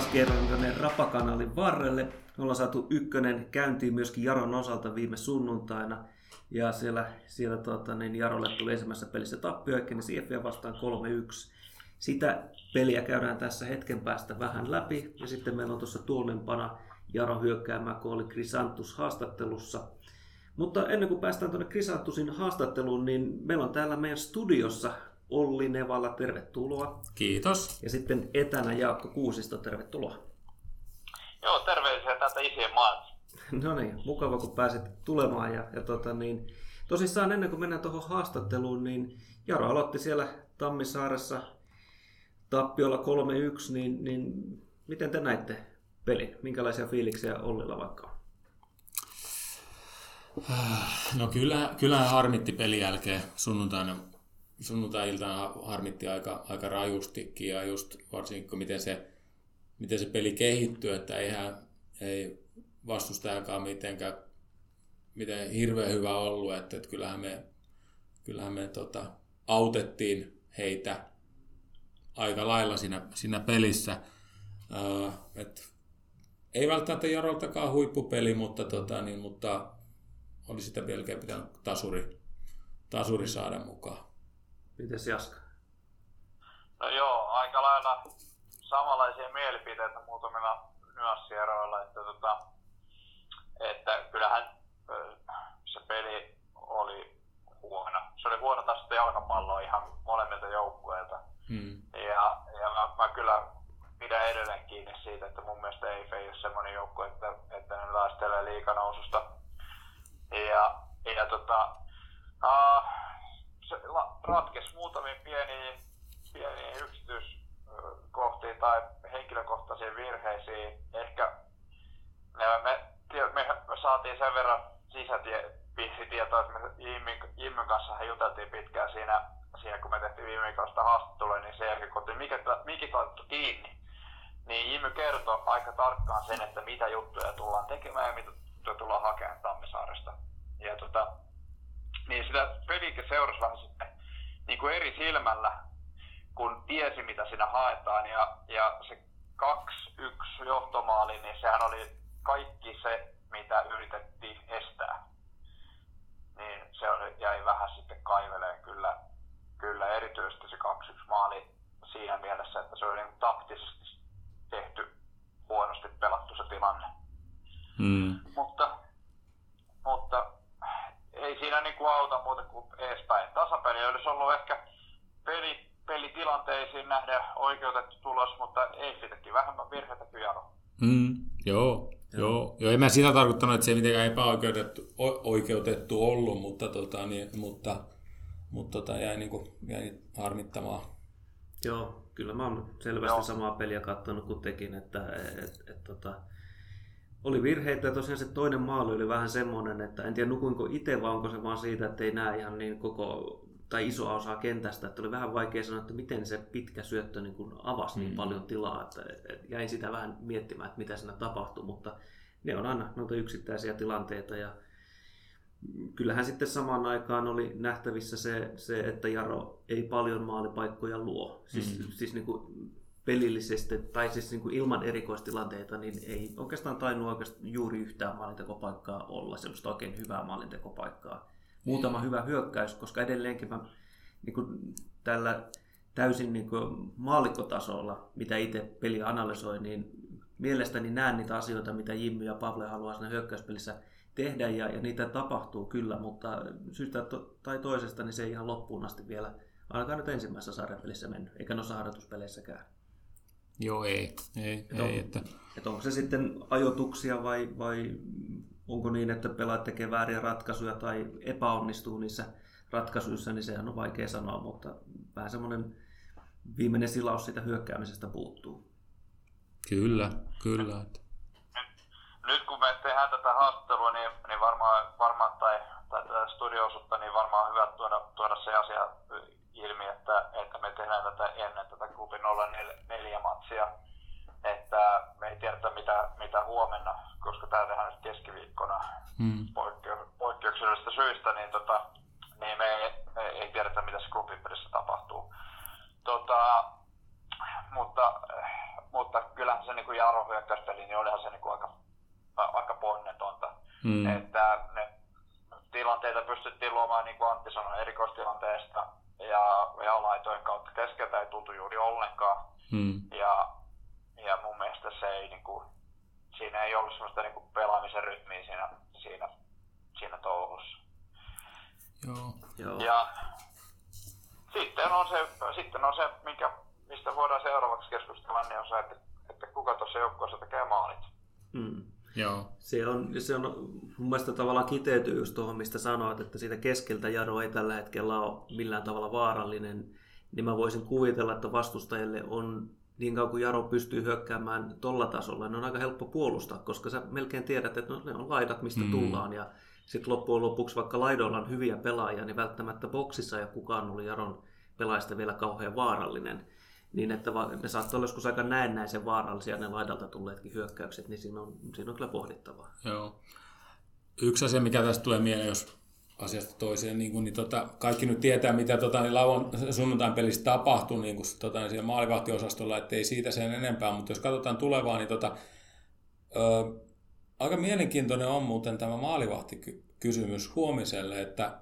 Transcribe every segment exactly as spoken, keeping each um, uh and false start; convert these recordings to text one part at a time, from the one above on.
taas kerran tänne Rapa-kanalin varrelle. Me ollaan saatu ykkönen käyntiin myöskin Jaron osalta viime sunnuntaina. Ja siellä, siellä tuota, niin Jarolle tuli ensimmäisessä pelissä tappio, eli C F vastaan kolme yksi. Sitä peliä käydään tässä hetken päästä vähän läpi. Ja sitten meillä on tuossa tuonnempana Jaro hyökkäämään, kun oli Chrysanthus haastattelussa. Mutta ennen kuin päästään tuonne Chrysanthusin haastatteluun, niin meillä on täällä meidän studiossa Olli Nevala, tervetuloa. Kiitos. Ja sitten etänä Jaakko Kuusisto, tervetuloa. Joo, terveisiä täältä isien maalta. No niin, mukava kun pääsit tulemaan. Ja, ja tota niin, tosissaan ennen kuin mennään tuohon haastatteluun, niin Jaro aloitti siellä Tammisaaressa tappiolla kolme yksi, niin, niin miten te näitte pelin? Minkälaisia fiiliksiä Ollilla vaikka on? No kyllä, kyllähän harmitti pelin jälkeen sunnuntaina. Sunnuntai-iltana harmitti aika, aika rajustikin ja just varsinkin miten se, miten se peli kehittyy, että eihän ei vastustajakaan mitenkään miten hirveän hyvä ollut, että, että kyllähän me, kyllähän me tota, autettiin heitä aika lailla siinä, siinä pelissä. Uh, et, ei välttämättä Jaroltakaan huippupeli, mutta, tota, niin, mutta oli sitä melkein pitänyt tasuri, tasuri saada mukaan. Mites Jaska? No joo, aika lailla samanlaisia mielipiteitä muutamilla nyanssieroilla, että, tota, että kyllähän se peli oli huono. Se oli huono taas jalkapalloa ihan molemmilta joukkueilta. Hmm. Ja, ja mä, mä kyllä pidän edelleen kiinni siitä, että mun mielestä E I F ei ole semmoinen joukkue, että, että ne taistelee liiganoususta. Ja, ja tota, uh, se ratkesi muutamiin pieniin, pieniin yksityiskohtiin tai henkilökohtaisiin virheisiin. Ehkä me, me, me saatiin sen verran sisäpiiritietoa, että me Jimmin kanssa juteltiin pitkään siinä, siinä, kun me tehtiin viime viikolla sitä haastattelua, niin sen jälkeen kun otin mikit laitettu kiinni, niin Jimmy kertoi aika tarkkaan sen, että mitä juttuja tullaan tekemään ja mitä juttuja tullaan hakemaan Tammisaaresta. Ja tota, niin sitä pelikin seurasi vähän sitten niin kuin eri silmällä, kun tiesi mitä siinä haetaan. Ja, ja se kaksi yksi johtomaali, niin sehän oli kaikki se, mitä yritettiin estää. Niin se oli, jäi vähän sitten kaiveleen kyllä, kyllä erityisesti se kaksi yksi maali siinä mielessä, että se oli niin taktisesti tehty, huonosti pelattu se tilanne. Hmm. Mutta, mutta ei siinä niin kuin auta muuta kuin eespäin. Tasapeli olisi ollut ehkä peli, pelitilanteisiin nähdä oikeutettu tulos, mutta ei siitäkin vähemmän virheitä kuin Jaro. Mm, joo, joo. joo. En mä sitä tarkoittanut, että se ei mitenkään epäoikeutettu oikeutettu ollut, mutta, tota, niin, mutta, mutta tota, jäi, niin kuin, jäi harmittamaan. Joo, kyllä mä oon selvästi joo. samaa peliä katsonut kuin tekin, että et, et, tota, oli virheitä ja tosiaan se toinen maali oli vähän semmoinen, että en tiedä nukuinko itse vai onko se vaan siitä, että ei näe ihan niin koko tai isoa osaa kentästä, että oli vähän vaikea sanoa, että miten se pitkä syöttö niin kuin avasi niin mm. paljon tilaa, että jäin sitä vähän miettimään, että mitä siinä tapahtui, mutta ne on aina noita yksittäisiä tilanteita ja kyllähän sitten samaan aikaan oli nähtävissä se, se että Jaro ei paljon maalipaikkoja luo, siis, mm. siis niin kuin pelillisesti tai siis niin kuin ilman erikoistilanteita, niin ei oikeastaan tainnut oikeastaan juuri yhtään maalintekopaikkaa olla, semmoista oikein hyvää maalintekopaikkaa. Muutama hyvä hyökkäys, koska edelleenkin mä niin kuin tällä täysin niin kuin maallikkotasolla, mitä itse peli analysoi, niin mielestäni näen niitä asioita, mitä Jimmy ja Pavle haluaa siinä hyökkäyspelissä tehdä, ja, ja niitä tapahtuu kyllä, mutta syystä tai toisesta niin se ei ihan loppuun asti vielä, ainakaan nyt ensimmäisessä sarjapelissä mennyt, eikä noissa harjoituspeleissäkään. Joo, ei. ei, et on, ei että... et onko se sitten ajoituksia vai, vai onko niin, että pelaat tekee vääriä ratkaisuja tai epäonnistuu niissä ratkaisuissa, niin sehän on vaikea sanoa, mutta vähän semmoinen viimeinen silaus siitä hyökkäämisestä puuttuu. Kyllä, kyllä. Nyt, nyt kun me tehdään tätä haastattelua, niin, niin varmaan, varmaan tai, tai tätä studio-osuutta, niin varmaan on hyvä tuoda, tuoda se asia ilmi, että, että me tehdään tätä ennen tätä klubin nolla neljä matsia, että me ei tiedetä mitä, mitä huomenna, koska tämä tehdään nyt keskiviikkona hmm. poikkeu, poikkeuksellisista syistä, niin, tota, niin me ei, ei, ei tiedetä mitä se klubin pelissä tapahtuu. Tota, mutta, mutta kyllähän se niin kuin Mm. Että ne tilanteita pystyttiin luomaan, niin kuin Antti sanoi, erikoistilanteesta ja, ja laitojen kautta keskeltä ei tultu juuri ollenkaan. Mm. Ja, ja mun mielestä se ei, niin kuin, siinä ei ollut semmoista niin kuin pelaamisen rytmiä siinä, siinä, siinä touhussa. Joo. Joo. Ja sitten on se, sitten on se minkä, mistä voidaan seuraavaksi keskustella, niin on se, että, että kuka tuossa joukkueessa tekee maalit. Mm. Joo. Se on, se on mun mielestä tavallaan kiteytyy just tuohon, mistä sanoit, että siitä keskeltä Jaro ei tällä hetkellä ole millään tavalla vaarallinen, niin mä voisin kuvitella, että vastustajille on niin kauan kuin Jaro pystyy hyökkäämään tolla tasolla, niin on aika helppo puolustaa, koska sä melkein tiedät, että no, ne on laidat, mistä mm. tullaan. Ja sitten loppujen lopuksi, vaikka laidoilla on hyviä pelaajia, niin välttämättä boksissa ei kukaan ollut Jaron pelaajista vielä kauhean vaarallinen. Niin että ne saattaa olla joskus aika näennäisen vaarallisia ne laidalta tulleetkin hyökkäykset, niin siinä on, siinä on kyllä pohdittavaa. Joo. Yksi asia, mikä tästä tulee mieleen, jos asiasta toiseen, niin, kun, niin tota, kaikki nyt tietää, mitä tota, niin lauan, sunnuntain pelissä tapahtuu niin kun, tota, niin siellä maalivahtiosastolla, ettei siitä sen enempää, mutta jos katsotaan tulevaa, niin tota, ö, aika mielenkiintoinen on muuten tämä maalivahtikysymys huomiselle, että,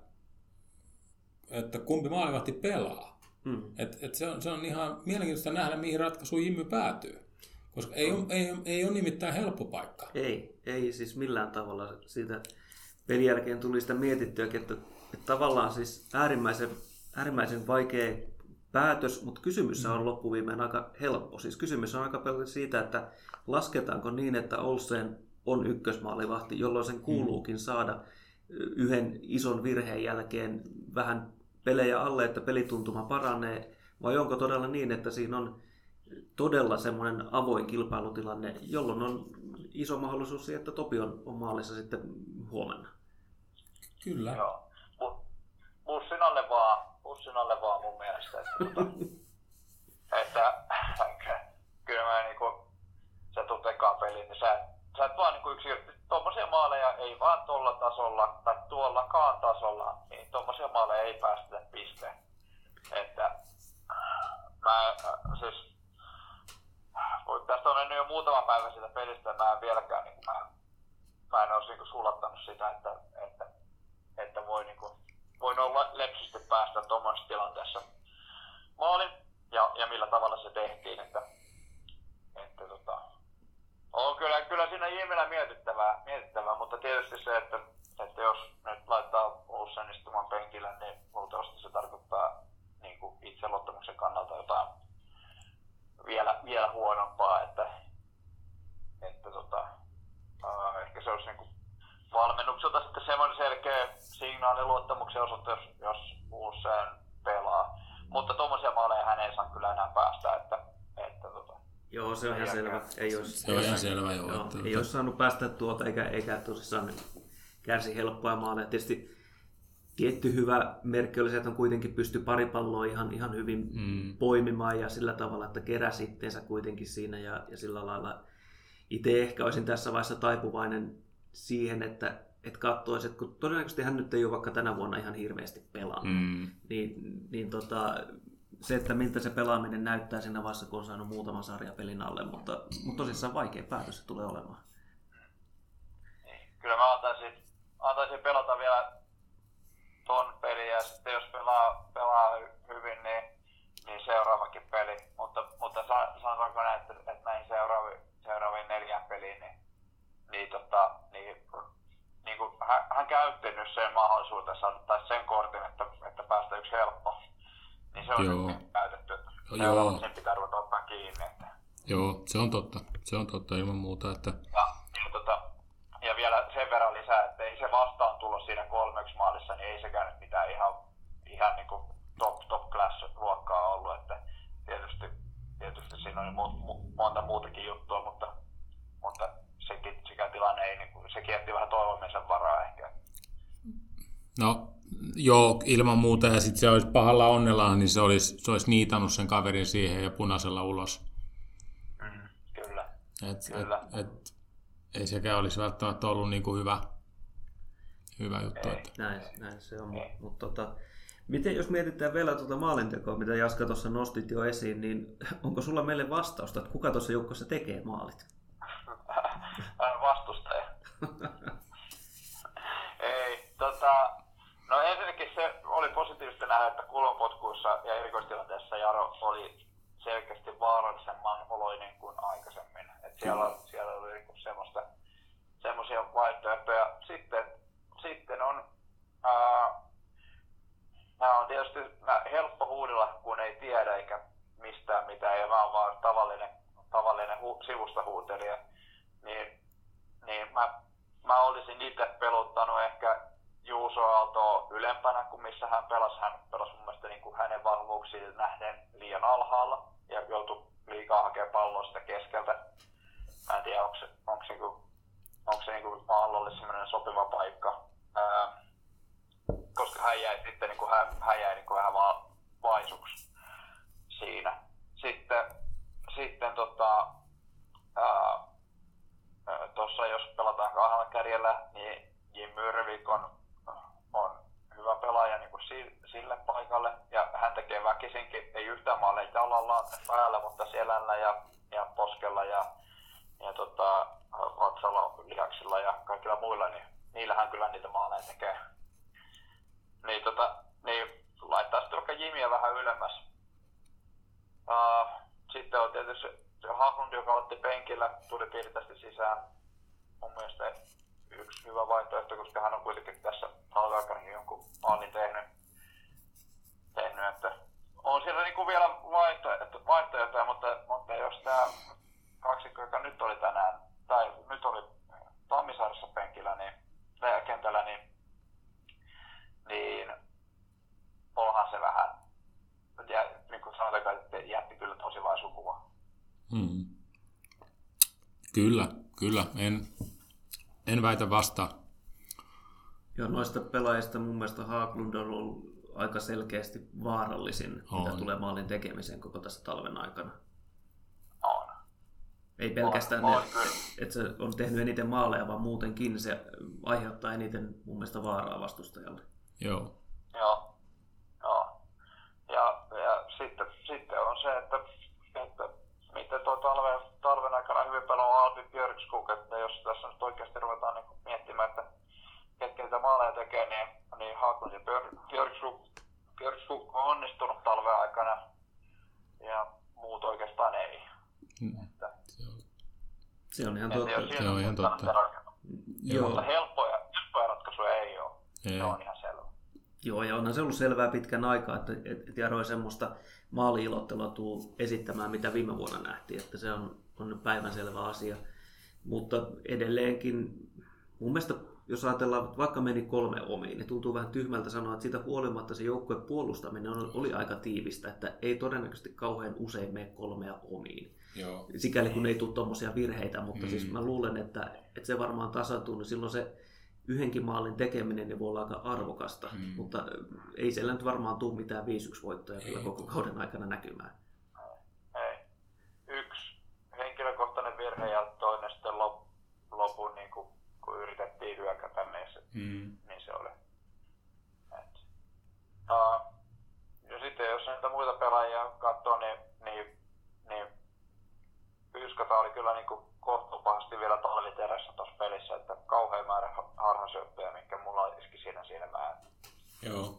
että kumpi maalivahti pelaa. Mm. Et, et se, on, se on ihan mielenkiintoista nähdä, mihin ratkaisuun Jimmy päätyy. Koska ei, mm. ei, ei ole nimittäin helppo paikka. Ei, ei siis millään tavalla. Siitä pelin jälkeen tuli sitä mietittyäkin, että, että tavallaan siis äärimmäisen, äärimmäisen vaikea päätös, mutta kysymys mm. on loppuviimeen aika helppo. Siis kysymys on aika paljon siitä, että lasketaanko niin, että Olsen on ykkösmaalivahti, jolloin sen kuuluukin saada yhden ison virheen jälkeen vähän pelejä alle, että pelituntuma paranee, vai onko todella niin, että siinä on todella semmoinen avoin kilpailutilanne, jolloin on iso mahdollisuus siihen, että Topi on, on maalissa sitten huomenna. Kyllä. Joo. Bussin alle vaan, bussin alle vaan mun mielestä. Että, että kyllä mä niinku, sä tulet ekaan peliin, niin sä, sä et vaan niinku yksinkertaisesti, tommosia maaleja ei vaan tuolla tasolla tai tuollakaan tasolla, niin tommosia maaleja ei päästä pisteen. Että mä siis, tästä on mennyt jo muutama päivä siitä pelistä, ja mä en vieläkään, niin mä, mä en olisi niin sulattanut sitä, että, että, että voi, niin kuin, voin olla lepsisesti päästä tuommoisessa tilanteessa maalin, ja, ja millä tavalla se tehtiin. Että, että, tota, on kyllä, kyllä siinä Jimmillä mietittävää, mietittävää, mutta tietysti se, että, että jos nyt laittaa Olsen istumaan penkille, niin luultavasti se tarkoittaa niin kuin itseluottamuksen kannalta jotain vielä, vielä huonompaa, että, että tota, äh, ehkä se olisi niin valmennukselta sitten semmoinen selkeä signaali luottamuksen osoite, jos, jos Olsen pelaa. Mutta tuommoisia maaleja hän ei saa kyllä enää päästä, että, että tota, joo, se on ihan selvä. Ei olisi, se on ihan selvä, joo. joo ei olisi saanut päästä tuolta, eikä, eikä tosissaan kärsi helppoja maaleja. Tietysti tietty hyvä merkki oli se, että on kuitenkin pysty pari palloa ihan, ihan hyvin mm. poimimaan ja sillä tavalla, että keräsi itteensä kuitenkin siinä ja, ja sillä lailla itse ehkä olisin tässä vaiheessa taipuvainen siihen, että, että katsoisi, että kun todennäköisesti hän nyt ei ole vaikka tänä vuonna ihan hirveästi pelannut, mm. niin, niin tota, se, että miltä se pelaaminen näyttää siinä vaiheessa, kun on saanut muutaman sarjapelin alle, mutta, mutta tosissaan vaikea päätös se tulee olemaan. Kyllä mä antaisin, antaisin pelata vielä ton peli ja sitten jos pelaa, pelaa hyvin, niin, niin seuraavakin peli. Mutta, mutta sanotaanko näin, että, että näihin seuraaviin, seuraaviin neljään peliin, niin, niin, tota, niin, niin kuin hän, hän käytti nyt sen mahdollisuuden tai sen kortin, että, että päästä yksi helppo. Niin se on Joo. nyt käytetty, että Joo. sen pitää ruveta ottaa kiinni. Että. Joo, se on totta. Se on totta ilman muuta. Että... Ja, ja, tota, ja vielä sen verran lisää, että ei se vastaan tullut siinä kolmeksi maalissa, niin ei sekään nyt mitään ihan, ihan niin kuin top, top class luokkaa ollut. Että tietysti, tietysti siinä on mu, mu, monta muutakin juttua, mutta, mutta sekin, sekä tilanne ei, niin kuin, se kierti vähän toivomisen varaa ehkä. No joo, ilman muuta. Ja sitten se olisi pahalla onnellaan, niin se olisi, se olisi niitannut sen kaverin siihen ja punaisella ulos. Mm, kyllä. Et, kyllä. Et, et, ei sekään olisi välttämättä ollut niin kuin hyvä, hyvä juttu. Että... Näin, näin se on. Mutta tota, miten jos mietitään vielä tuota maalintekoa, mitä Jaska tuossa nostit jo esiin, niin onko sulla meille vastausta, että kuka tuossa joukkossa tekee maalit? Vastustaja. kulmapotkuissa ja erikoistilanteessa Jaro oli selkeästi vaarallisemman oloinen kuin aikaisemmin. Et siellä, siellä oli niinku semmoista, semmoisia vaihtoehtoja. Sitten, sitten on, ää, nämä on tietysti helppo huudella, kun ei tiedä eikä mistään mitään, ja mä oon vaan tavallinen, tavallinen hu, sivusta huutelija. Niin, niin mä, mä olisin itse peluttanut ehkä Juuso Aaltoa ylempänä kuin missä hän pelasi. Hän pelasi mun mielestä niin kuin hänen vahvuuksiin nähden liian alhaalla ja joutui liikaa hakemaan palloa sitä keskeltä. Mä en tiedä, onko se, onko se, onko se niin kuin Aallolle semmoinen sopiva paikka. Ää, koska hän jäi sitten niin kuin, hän, hän jäi niin kuin vähän vaan vaisuksi siinä. Sitten, sitten tota, tuossa jos pelataan kahdella kärjellä, niin Jim Myrvik on, on hyvä pelaaja niin kuin sille paikalle. Ja hän tekee väkisinkin, ei yhtään maaleja jalalla päällä, mutta selällä ja, ja poskella ja, ja tota, vatsalla, lihaksilla ja kaikilla muilla, niin niillähän kyllä niitä maaleja tekee. Niin, tota, niin laittaa sitten vaikka Jimiä vähän ylemmäs. Uh, sitten on tietysti Haglund, joka otti penkillä, tuli piirtästi sisään. Mun mielestä yksi hyvä vaihtoehto, koska hän on kuitenkin tässä talven jonkun maalin tehnyt. tehnyt että on siellä niinku vielä vaihtoehtoja, vaihtoehtoja mutta, mutta jos tämä kaksikko, joka nyt oli tänään, tai nyt oli Tammisaaressa penkillä, niin kentällä, niin, niin onhan se vähän, ja niin kuin sanotaan, että jätti kyllä tosi vaisu kuva. Hmm. Kyllä, kyllä. En, en väitä vastaan. Joo, noista pelaajista mun mielestä Haglund on ollut aika selkeästi vaarallisin, on. Mitä tulee maalin tekemiseen koko tässä talven aikana. On. Ei pelkästään, on, ne, on, että se on tehnyt eniten maaleja, vaan muutenkin se aiheuttaa eniten mun mielestä vaaraa vastustajalle. Joo. Joo. Joo. Ja, ja sitten, sitten on se, että, että miten tuo talven, talven aikana hyvin pelaa Albi Björkskog, että jos tässä nyt oikeasti ruvetaan niin miettimään, että ketkä niitä maaleja tekee, niin, niin Haglund ja Björkskog, Björkskog on onnistunut talven aikana ja muut oikeastaan ei. Mm. Että, se on ihan totta. Se on ihan totta. Joo. Mutta helppoja, helppoja ratkaisuja ei ole. Ei. Se on ihan selvä. Joo, ja onhan se ollut selvää pitkän aikaa, että, että Jaro ei semmoista maali-ilottelua tuu esittämään, mitä viime vuonna nähtiin, että se on, on päivänselvä asia. Mutta edelleenkin, mun mielestä, jos ajatellaan, että vaikka meni kolme omiin, niin tuntuu vähän tyhmältä sanoa, että siitä huolimatta se joukkueen puolustaminen oli aika tiivistä, että ei todennäköisesti kauhean usein mene kolmea omiin. Joo. Sikäli kun ei tule tuommoisia virheitä, mutta mm. siis mä luulen, että, että se varmaan tasautuu, niin silloin se yhdenkin maalin tekeminen niin voi olla aika arvokasta, mm. mutta ei siellä nyt varmaan tule mitään viisi yksi voittoja kyllä koko kauden aikana näkymään. Ei. Yksi henkilökohtainen virhe ja toinen sitten lop, lopun, niin kun, kun yritettiin hyökätä, niin se, mm. niin se oli. Et. Uh, ja sitten jos näitä muita pelaajia katsoo, niin, niin, niin Yskata oli kyllä niin kohtuu pahasti vielä talviterässä tuossa pelissä, että kauhean määrä harhasyöppöjä, minkä mulla iski siinä silmään. Joo.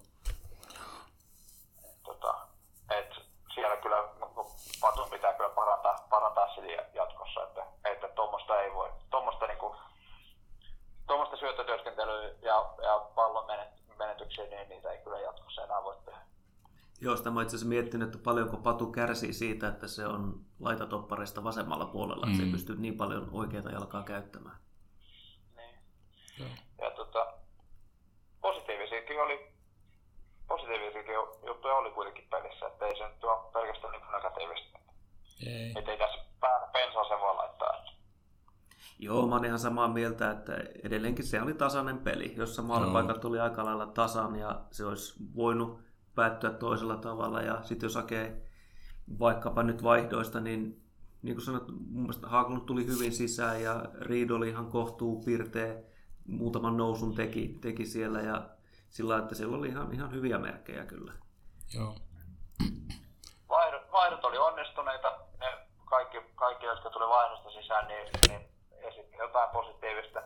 Tota, et siellä kyllä Patun pitää kyllä parantaa, parantaa sitä jatkossa, että, että tuommoista ei voi, tuommoista niinku, tuommoista syöttötyöskentelyä ja, ja pallon menetyksiä, niin niitä ei kyllä jatkossa enää voi tehdä. Joo, sitä mä itse asiassa miettinyt, että paljonko Patu kärsii siitä, että se on laitatopparista vasemmalla puolella, mm. että se ei pysty niin paljon oikeaa jalkaa käyttämään. Niin. Ja, ja tota, positiivisiakin oli, positiivisiakin juttuja oli kuitenkin pelissä, että ei se nyt ole pelkästään niin negatiivista. Ei. Että ei tässä päällä pensaa se voi laittaa. Joo, mä oon ihan samaa mieltä, että edelleenkin se oli tasainen peli, jossa maalipaikat tuli aika lailla tasan ja se olisi voinut päättyä toisella tavalla. Ja sitten jos hakee vaikkapa nyt vaihdoista, niin niin kuin sanot, mun mielestä Haglund tuli hyvin sisään ja Reed oli ihan kohtuu pirteä, muutaman nousun teki, teki siellä ja sillä että siellä oli ihan, ihan hyviä merkkejä kyllä. Joo. Vaihdot, vaihdot oli onnistuneita, ne kaikki, kaikki jotka tuli vaihdosta sisään, niin, niin esitti jotain positiivista.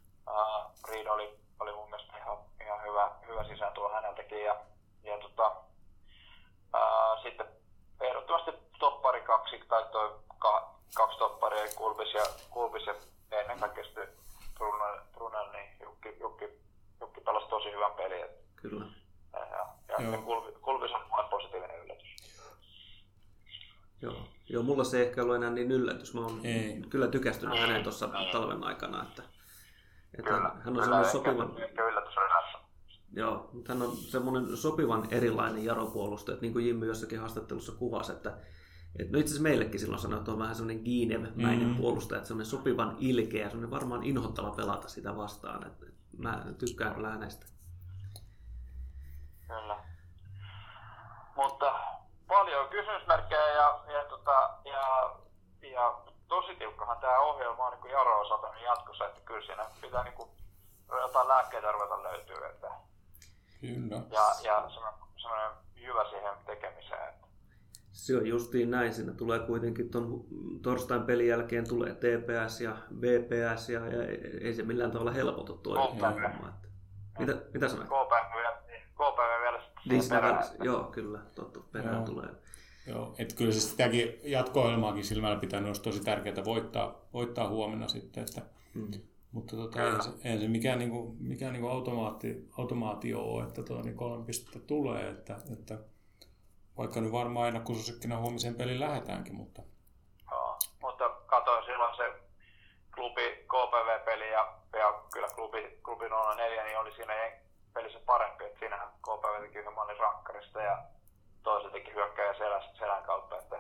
Uh, Reed oli, oli mun mielestä ihan, ihan hyvä, hyvä sisään tuo häneltäkin ja, ja tota, oli Kulbis ja, Kulbis ja ennen kaikkea sitten Brunel, Brunel niin Jukki, Jukki, Jukki pelasi tosi hyvän pelin. Kyllä. Ja, ja Kulbis, Kulbis on mulle positiivinen yllätys. Joo. Joo, mulla se ei ehkä ollut enää niin yllätys. Mä oon ei. kyllä tykästynyt häneen tuossa talven aikana. Että, että kyllä. hän on semmoinen sopivan... yllätys oli näissä. Joo, mutta hän on semmoinen sopivan erilainen jaropuolustaja, että niin kuin Jimmy jossakin haastattelussa kuvasi, että, että no itse asiassa meillekin silloin sanoi, että on vähän semmoinen Giinev-mäinen mm. puolustaja, että semmoinen sopivan ilkeä ja semmoinen varmaan inhottava pelata sitä vastaan. Että, että mä tykkään kyllä hänestä. Kyllä. Mutta paljon kysymysmerkkejä ja, ja, tota, ja, ja tosi tiukkahan tämä ohjelma on niin Jaro osalta niin jatkossa, että kyllä siinä pitää niin kuin, jotain lääkkeitä ruveta löytyä. Että, kyllä. Ja, ja semmoinen hyvä siihen tekemiseen. Että. Se on justiin näin. Siinä tulee kuitenkin tuon torstain pelin jälkeen tulee T P S ja V P S ja, ja ei se millään tavalla helpota tuo ohjelma. Mitä, mitä sanoit? K P V vielä niin perään. Joo, kyllä. Totta, perään joo. tulee. Joo, että kyllä se sitäkin jatko-ohjelmaakin silmällä pitänyt olisi tosi tärkeää voittaa, voittaa huomenna sitten. Että, mm. Mutta tota, eihän se, eihän se mikään, niinku, mikään niinku automaatti, automaatio ole, että tuo, niin kolme pistettä tulee. Että, että, vaikka nyt varmaan ennakkosuosikkina huomisen pelin lähdetäänkin. Mutta, joo, mutta katsoin silloin se klubi K P V-peli ja, ja kyllä klubi, klubi nolla neljä niin oli siinä pelissä parempi, että siinähän K P V teki yhden maalin rankkarista ja toiset teki hyökkäjä selän, selän kautta. Että,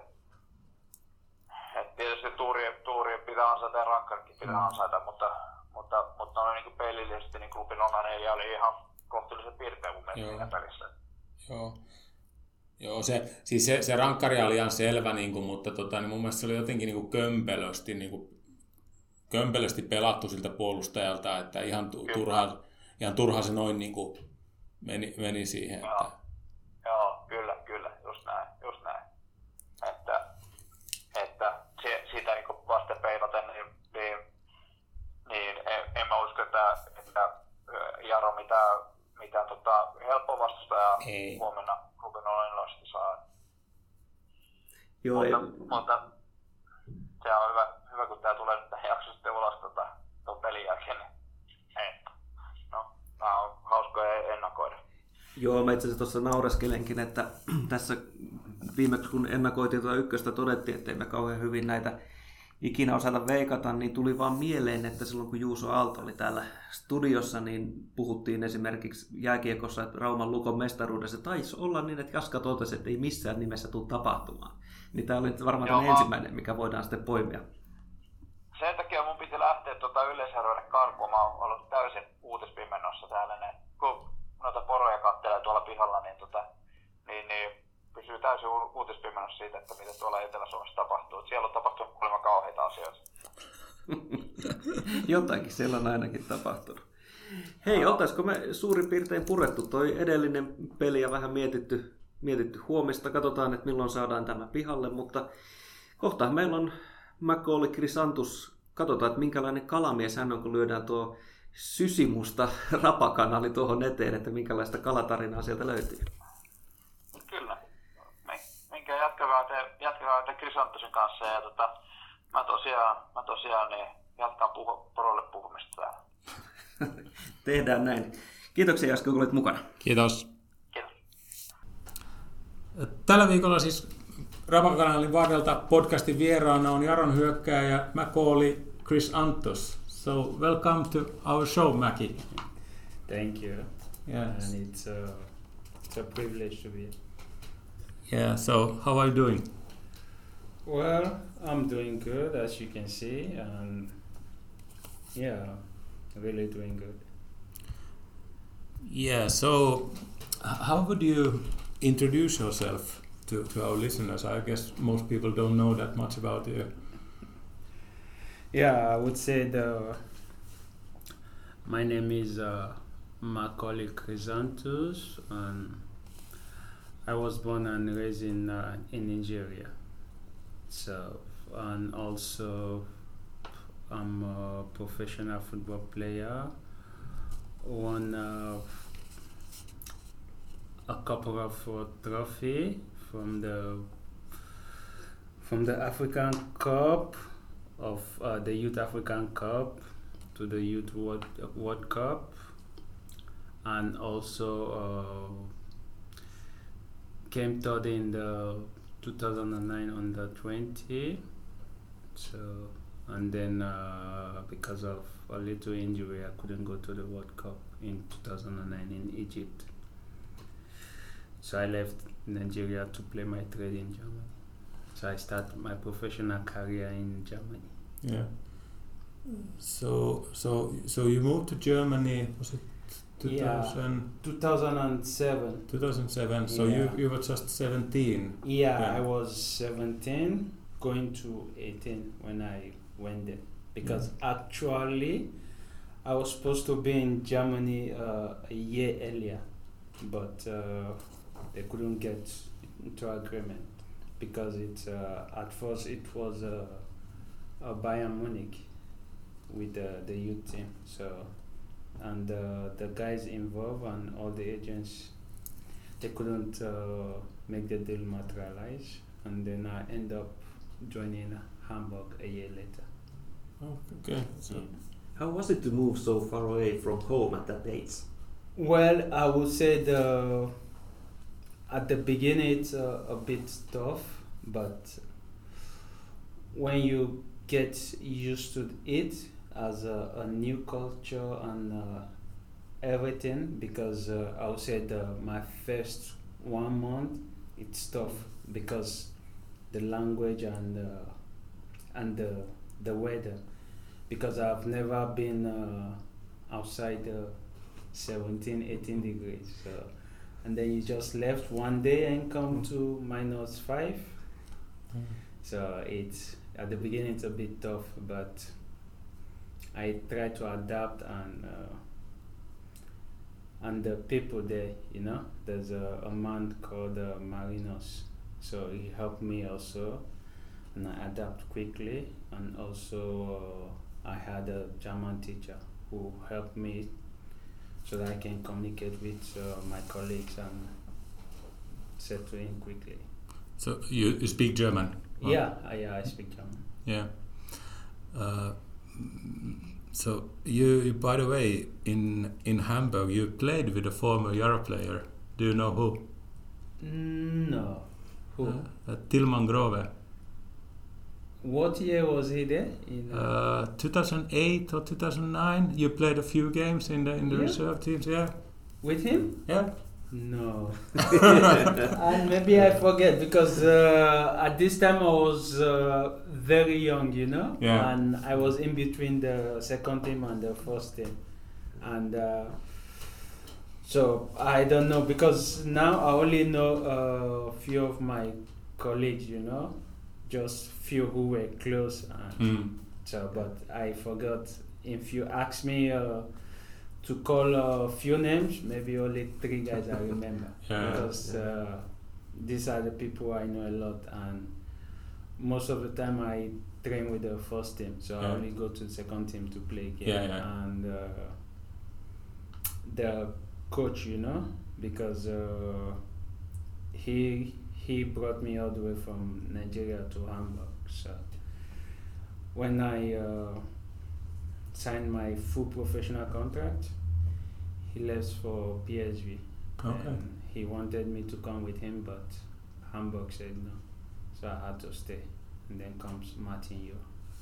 et tietysti tuuri, tuuri pitää ansaita ja rankkarikin pitää mm. ansaita, mutta, mutta, mutta noin niin pelillisesti niin klubi nolla neljä oli ihan kohtuullisen pirteä mun mielestä siinä pelissä. Joo. Joo, se, siis se, se rankkari oli ihan selvä, niin kuin, mutta tota, niin mun mielestä se oli jotenkin niin kuin kömpelösti, niin kuin, kömpelösti pelattu siltä puolustajalta, että ihan, tu, turha, ihan turha se noin niin kuin meni, meni siihen. Joo. Että... Joo, kyllä, kyllä, just näin, just näin. Että, että se, sitä niin kuin vasten peilaten, niin, niin, niin en, en mä usko, että, että Jaro mitään, mitään tota, helppoa vastustajaa huomenna klubin olennaisesti saa. Joo, mutta, ei... mutta se on hyvä, hyvä kun tää tulee nyt tähän jakso sitten ulos tota, tuon pelin jälkeen. Niin, no, nää on hauskoja ennakoida. Joo, mä itse asiassa tuossa naureskelenkin, että tässä viimeksi kun ennakoitiin tuota ykköstä todettiin, että emme kauhean hyvin näitä ikinä osata veikata, niin tuli vaan mieleen, että silloin kun Juuso Aalto oli täällä studiossa, niin puhuttiin esimerkiksi jääkiekossa, että Rauman Lukon mestaruudessa taisi olla niin, että Jaska totesi, että ei missään nimessä tule tapahtumaan. Niin tämä oli varmaan Joo, ensimmäinen, mikä voidaan sitten poimia. Sen takia mun piti lähteä tuota yleisherroille karkuun. Mä oon ollut täysin uutispimennossa täällä. Niin, kun noita poroja katselee tuolla pihalla, niin, tota, niin, niin pysyy täysin uutispimennossa siitä, että mitä tuolla Etelä-Suomessa tapahtuu. Siellä on tapahtunut kuulemma kauheita asioita. Jotakin siellä on ainakin tapahtunut. Hei, no. Oltaisiko me suurin piirtein purettu toi edellinen peli ja vähän mietitty, mietitty huomista. Katsotaan, että milloin saadaan tämä pihalle, mutta kohta meillä on McCauley Chrysanthus. Katsotaan, että minkälainen kalamies hän on, kun lyödään tuo sysimusta rapakanali tuohon eteen, että minkälaista kalatarinaa sieltä löytyy. Kyllä. Minkä jatketaan te, jatketaan te Chrysanthusin kanssa ja tota, mä tosiaan, mä tosiaan niin jatkan puhu, porolle puhumista täällä. Tehdään näin. Kiitoksia Jaska, kun olit mukana. Kiitos. Kiitos. Tällä viikolla siis Rapakanalin varrelta podcastin vieraana on Jaron hyökkääjä McCauley Chrysanthus. So welcome to our show, Mackie. Thank you. Yes. And it's a, it's a privilege to be here. Yeah, so how are you doing? Well, I'm doing good, as you can see, and yeah, really doing good. Yeah, so how would you introduce yourself to, to our listeners? I guess most people don't know that much about you. Yeah, I would say the my name is uh, McCauley Chrysanthus, and I was born and raised in uh, in Nigeria. So, and also I'm a professional football player. Won uh, a couple of uh, trophy from the from the African Cup of uh, the Youth African Cup to the Youth World, World Cup, and also uh, came third in the two thousand nine under twenty. So, and then uh, because of a little injury, I couldn't go to the World Cup in two thousand nine in Egypt. So I left Nigeria to play my trade in Germany. So I started my professional career in Germany. Yeah. So so so you moved to Germany, was it two thousand? Yeah, two thousand seven. two thousand seven. So Yeah. you you were just seventeen. Yeah, Yeah. I was seventeen, going to eighteen when I went there. Because actually, I was supposed to be in Germany uh, a year earlier, but uh, they couldn't get into agreement because it uh, at first it was uh, a Bayern Munich with the, the youth team. So, and uh, the guys involved and all the agents, they couldn't uh, make the deal materialize, and then I end up joining Hamburg a year later. Oh, okay. So How was it to move so far away from home at that age? Well, I would say the at the beginning it's uh, a bit tough, but when you get used to it as a, a new culture and uh, everything, because uh, I would say the my first one month it's tough because the language and uh, and the the weather, because I've never been uh, outside the seventeen, eighteen degrees. So, and then you just left one day and come mm. to minus five. Mm. So it's at the beginning it's a bit tough, but I try to adapt and uh, and the people there, you know, there's a, a man called uh, Marinos, so he helped me also, and I adapt quickly, and also uh, I had a German teacher who helped me so that I can communicate with uh, my colleagues and settle in quickly. So you, you speak German? Or? Yeah, I, yeah, I speak German. Yeah. Uh, so you, you, by the way, in in Hamburg, you played with a former Euro player. Do you know who? No. Who? Uh, uh, Tilman Grove. What year was he there? In, uh, uh, two thousand eight or two thousand nine. You played a few games in the in the yeah. reserve teams. Yeah. With him? Yeah. No. And maybe I forget because uh, at this time I was uh, very young, you know, yeah. and I was in between the second team and the first team, and uh, so I don't know, because now I only know a uh, few of my colleagues, you know, just few who were close, and mm. so but I forgot. If you ask me uh, to call a few names, maybe only three guys I remember. Yeah. Because yeah. Uh, these are the people I know a lot, and most of the time I train with the first team, so yeah. I only go to the second team to play game. Yeah, yeah. And uh, the coach, you know, because uh, he he brought me all the way from Nigeria to Hamburg. So when I uh, signed my full professional contract, he left for P S V. Okay. And he wanted me to come with him, but Hamburg said no. So I had to stay. And then comes Martin Yu.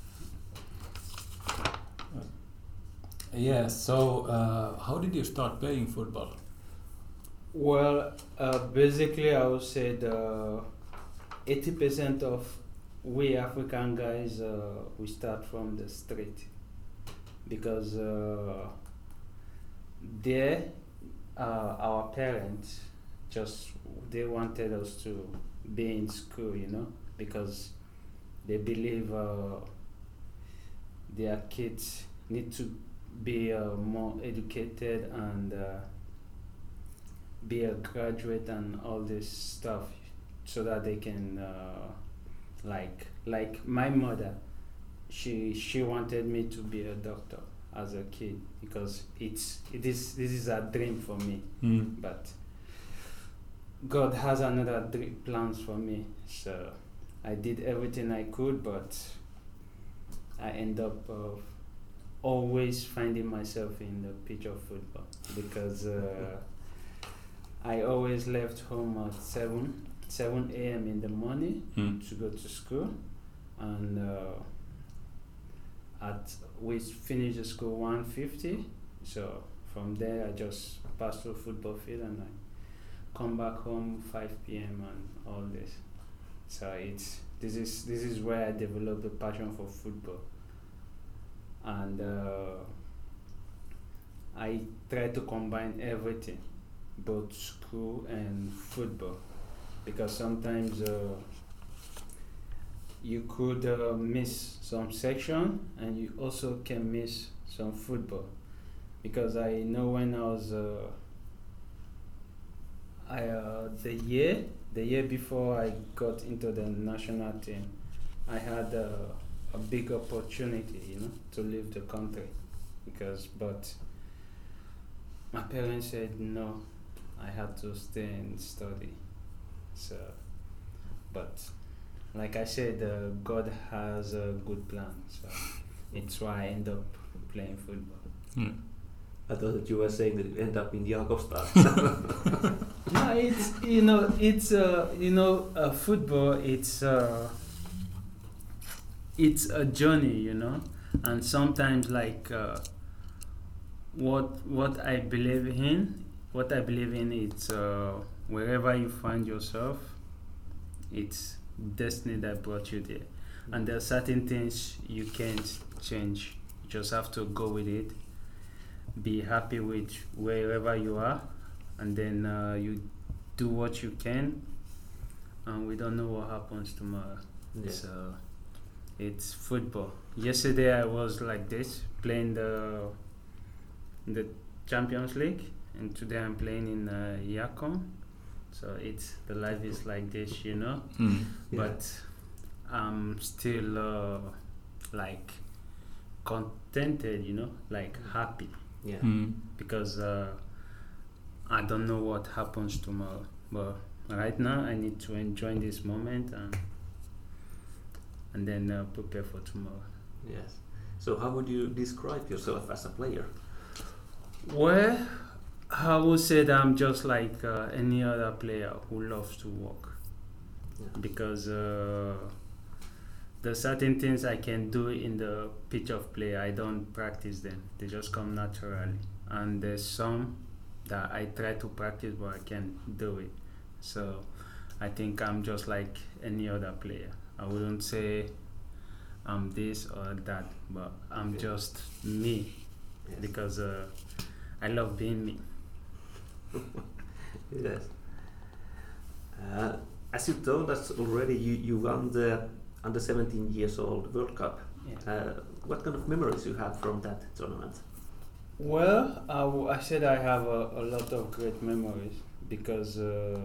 Yeah, so uh, how did you start playing football? Well, uh, basically I would say the eighty percent of we African guys, uh, we start from the street. Because uh, there, uh, our parents just, they wanted us to be in school, you know, because they believe uh, their kids need to be uh, more educated and uh, be a graduate and all this stuff, so that they can uh, like like my mother, she she wanted me to be a doctor as a kid, because it's it is this is a dream for me. Mm. But God has another dream, plans for me, so I did everything I could, but I end up uh, always finding myself in the pitch of football because uh, I always left home at seven seven a.m. in the morning Mm. to go to school, and uh, at we finish the school one fifty. So from there I just pass through football field and I come back home five p.m. and all this. So it's this is this is where I developed a passion for football, and uh, I try to combine everything, both school and football, because sometimes uh, you could uh, miss some section and you also can miss some football, because I know when I was uh, I uh, the year the year before I got into the national team, I had uh, a big opportunity, you know, to leave the country, because but my parents said no, I had to stay and study. So, but like I said, uh, God has a good plan, so it's why I end up playing football. Mm. I thought that you were saying that you end up in Jakobstad. No, it's you know it's uh, you know uh, football. It's uh, it's a journey, you know, and sometimes like uh, what what I believe in, what I believe in, it's uh, wherever you find yourself, it's destiny that brought you there, and there are certain things you can't change. You just have to go with it. Be happy with wherever you are, and then uh, you do what you can, and we don't know what happens tomorrow. Yeah. So it's football. Yesterday I was like this, playing the the Champions League, and today I'm playing in uh, Yakom. So it's the life is like this, you know. Mm. Yeah. But I'm still uh, like contented, you know, like happy, Yeah. Mm. because uh, I don't know what happens tomorrow. But right now I need to enjoy this moment and and then uh, prepare for tomorrow. Yes. So how would you describe yourself as a player? Well, I would say that I'm just like uh, any other player who loves to work, Yeah. because uh, there's certain things I can do in the pitch of play. I don't practice them; they just come naturally. And there's some that I try to practice, but I can't do it. So I think I'm just like any other player. I wouldn't say I'm this or that, but I'm Yeah. just me, Yes. because uh, I love being me. Yes. Uh, as you told us already, you, you won the under seventeen years old World Cup. Yeah. Uh, what kind of memories you have from that tournament? Well, I, w- I said I have a, a lot of great memories, because uh,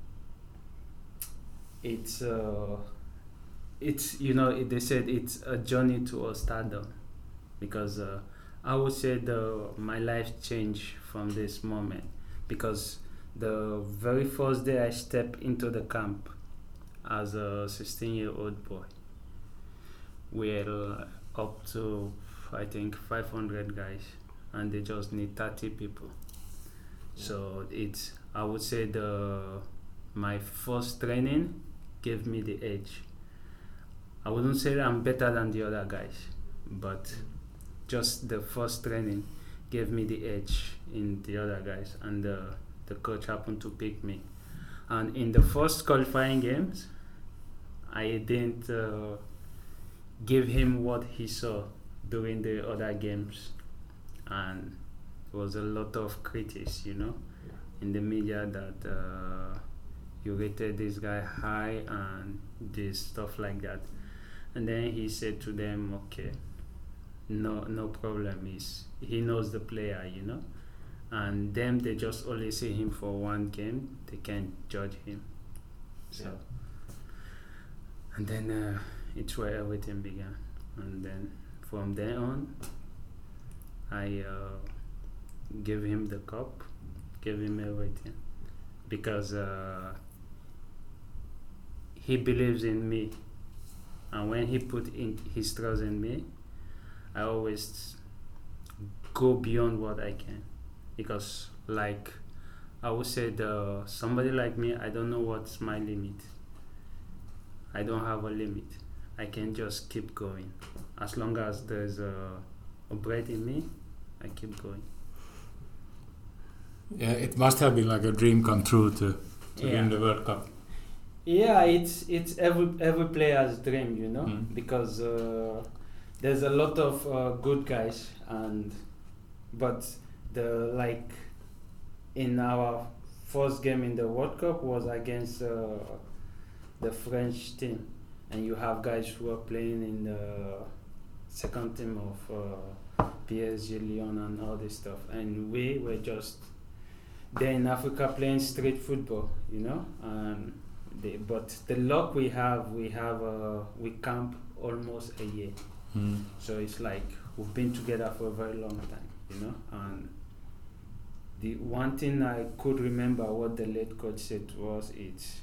it's uh, it's you know it, they said it's a journey to a stardom, because uh, I would say the my life changed from this moment, because the very first day I stepped into the camp as a sixteen year old boy, we're up to I think five hundred guys, and they just need thirty people. So it's I would say the my first training gave me the edge. I wouldn't say that I'm better than the other guys, but just the first training gave me the edge in the other guys, and the the coach happened to pick me. And in the first qualifying games, I didn't uh, give him what he saw during the other games, and there was a lot of critics, you know, in the media that uh, you rated this guy high and this stuff like that. And then he said to them, okay, no no problem, he's, he knows the player, you know, and them they just only see him for one game, they can't judge him. So Yeah. and then uh, it's where everything began, and then from there on I uh, gave him the cup, gave him everything, because uh, he believes in me, and when he put in his trust in me, I always go beyond what I can, because like I would say, the somebody like me, I don't know what's my limit. I don't have a limit. I can just keep going. As long as there's a, a breath in me, I keep going. Yeah, it must have been like a dream come true to, to Yeah. win the World Cup. Yeah, it's it's every every player's dream, you know, Mm. because uh, there's a lot of uh, good guys, and but the like in our first game in the World Cup was against uh, the French team, and you have guys who are playing in the second team of uh, P S G, Lyon, and all this stuff, and we were just there in Africa playing street football, you know, and. They, but the luck we have, we have uh, we camp almost a year, Mm. so it's like we've been together for a very long time, you know. And the one thing I could remember what the late coach said to us, it's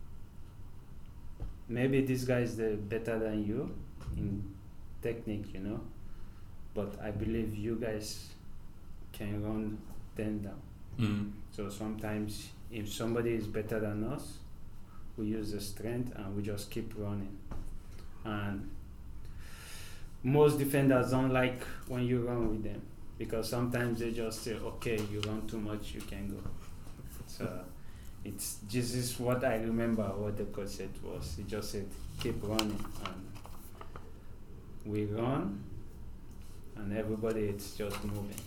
maybe this guy is the better than you in technique, you know, but I believe you guys can run them down. Mm. So sometimes if somebody is better than us, we use the strength and we just keep running. And most defenders don't like when you run with them, because sometimes they just say, okay, you run too much, you can go. So it's this is what I remember what the coach said was. He just said, keep running, and we run, and everybody is just moving.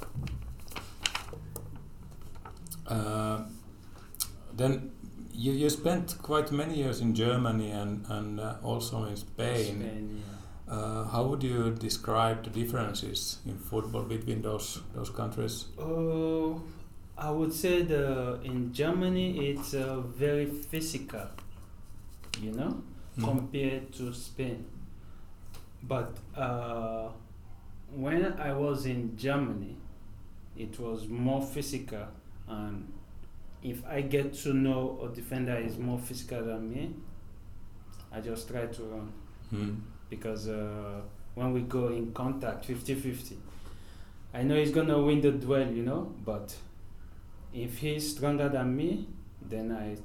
Uh, then you, you spent quite many years in Germany and, and uh, also in Spain. Spain, yeah. Uh, how would you describe the differences in football between those those countries? Oh, I would say the in Germany it's uh, very physical, you know, Mm. compared to Spain. But uh, when I was in Germany, it was more physical, and if I get to know a defender is more physical than me, I just try to run. Mm. Because uh, when we go in contact fifty-fifty, I know he's gonna win the duel, you know, but if he's stronger than me, then I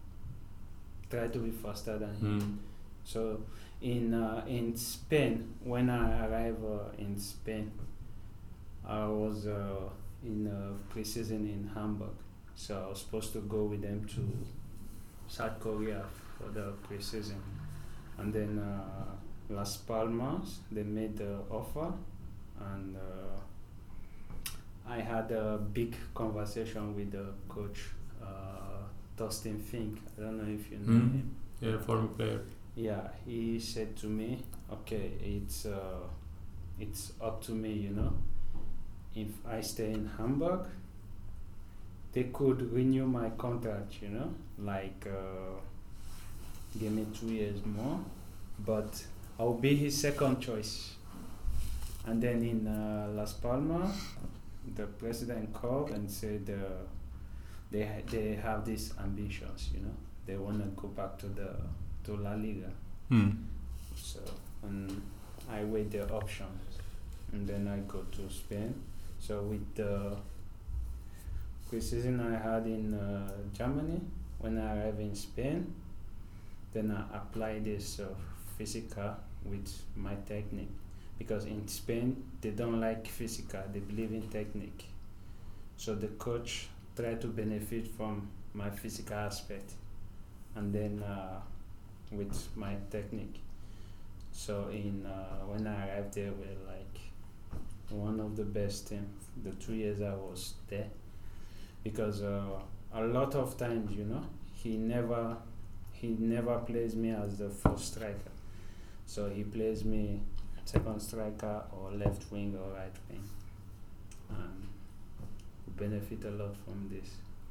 try to be faster than him. Mm. So in uh, in Spain, when I arrived uh, in Spain, I was uh, in uh, pre-season in Hamburg, so I was supposed to go with them to South Korea for the pre-season, and then uh, Las Palmas, they made the offer, and uh, I had a big conversation with the coach, uh, Dustin Fink. I don't know if you know Mm. him. Yeah, former player. Yeah, he said to me, okay, it's uh, it's up to me, you know. If I stay in Hamburg, they could renew my contract, you know, like uh, give me two years more, but I'll be his second choice. And then in uh, Las Palmas, the president called and said uh, they ha- they have these ambitions, you know, they want to go back to the to La Liga. Mm. So and I weighed the options, and then I go to Spain. So with the pre-season I had in uh, Germany, when I arrived in Spain, then I applied this uh, physical with my technique, because in Spain they don't like physical, they believe in technique. So the coach tried to benefit from my physical aspect, and then uh, with my technique. So in uh, when I arrived there, we were like one of the best team. The two years I was there, because uh, a lot of times, you know, he never he never plays me as the first striker. So he plays me second striker or left wing or right wing, and we benefit a lot from this.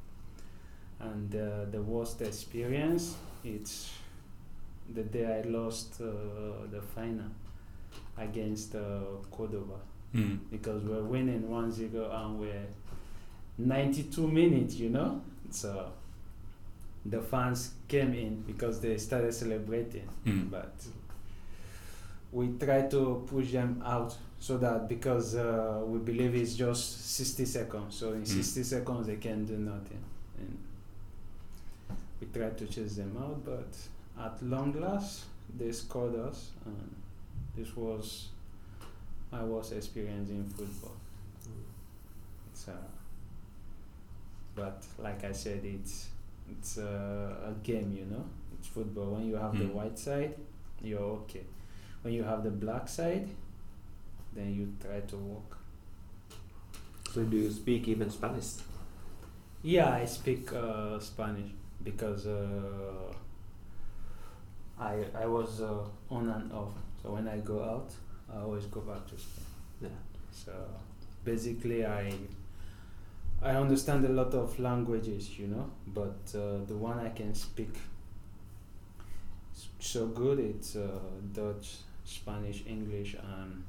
And uh, the worst experience, it's the day I lost uh, the final against uh, Cordoba, Mm. because we're winning one zero and we're ninety-two minutes, you know. So the fans came in because they started celebrating, Mm. but we tried to push them out so that because uh, we believe it's just sixty seconds, so in mm. sixty seconds they can do nothing, and we try to chase them out, but at long last they scored us, and this was I was experiencing football. Mm. It's uh, but like I said, it's it's uh, a game, you know. It's football. When you have mm. the white side, you're okay. When you have the black side, then you try to walk. So do you speak even Spanish? Yeah, I speak uh, Spanish because uh, I I was uh, on and off. So when I go out, I always go back to Spain. Yeah. So basically, I I understand a lot of languages, you know, but uh, the one I can speak so good, it's uh, Dutch, Spanish, English, and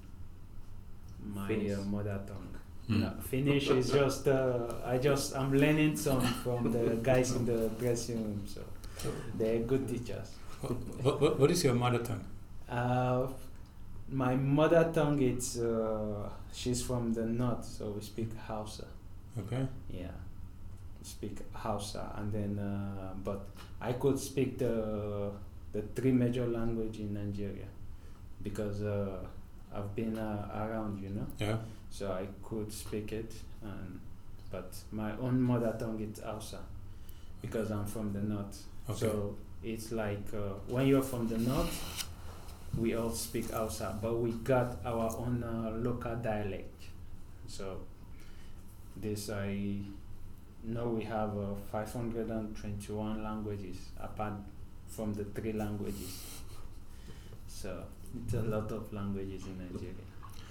my uh, mother tongue. Mm. No, Finnish is just uh, I just I'm learning some from the guys in the dressing room, so they're good teachers. What, what, what is your mother tongue? Uh, my mother tongue, it's uh, she's from the north, so we speak Hausa. Okay. Yeah, we speak Hausa, and then uh, but I could speak the the three major language in Nigeria because uh, I've been uh, around, you know. Yeah. So I could speak it, and but my own mother tongue is Hausa because I'm from the north. Okay. So it's like uh, when you're from the north, we all speak Hausa, but we got our own uh, local dialect. So this I know we have uh, five hundred twenty-one languages apart from the three languages. So it's a lot of languages in Nigeria.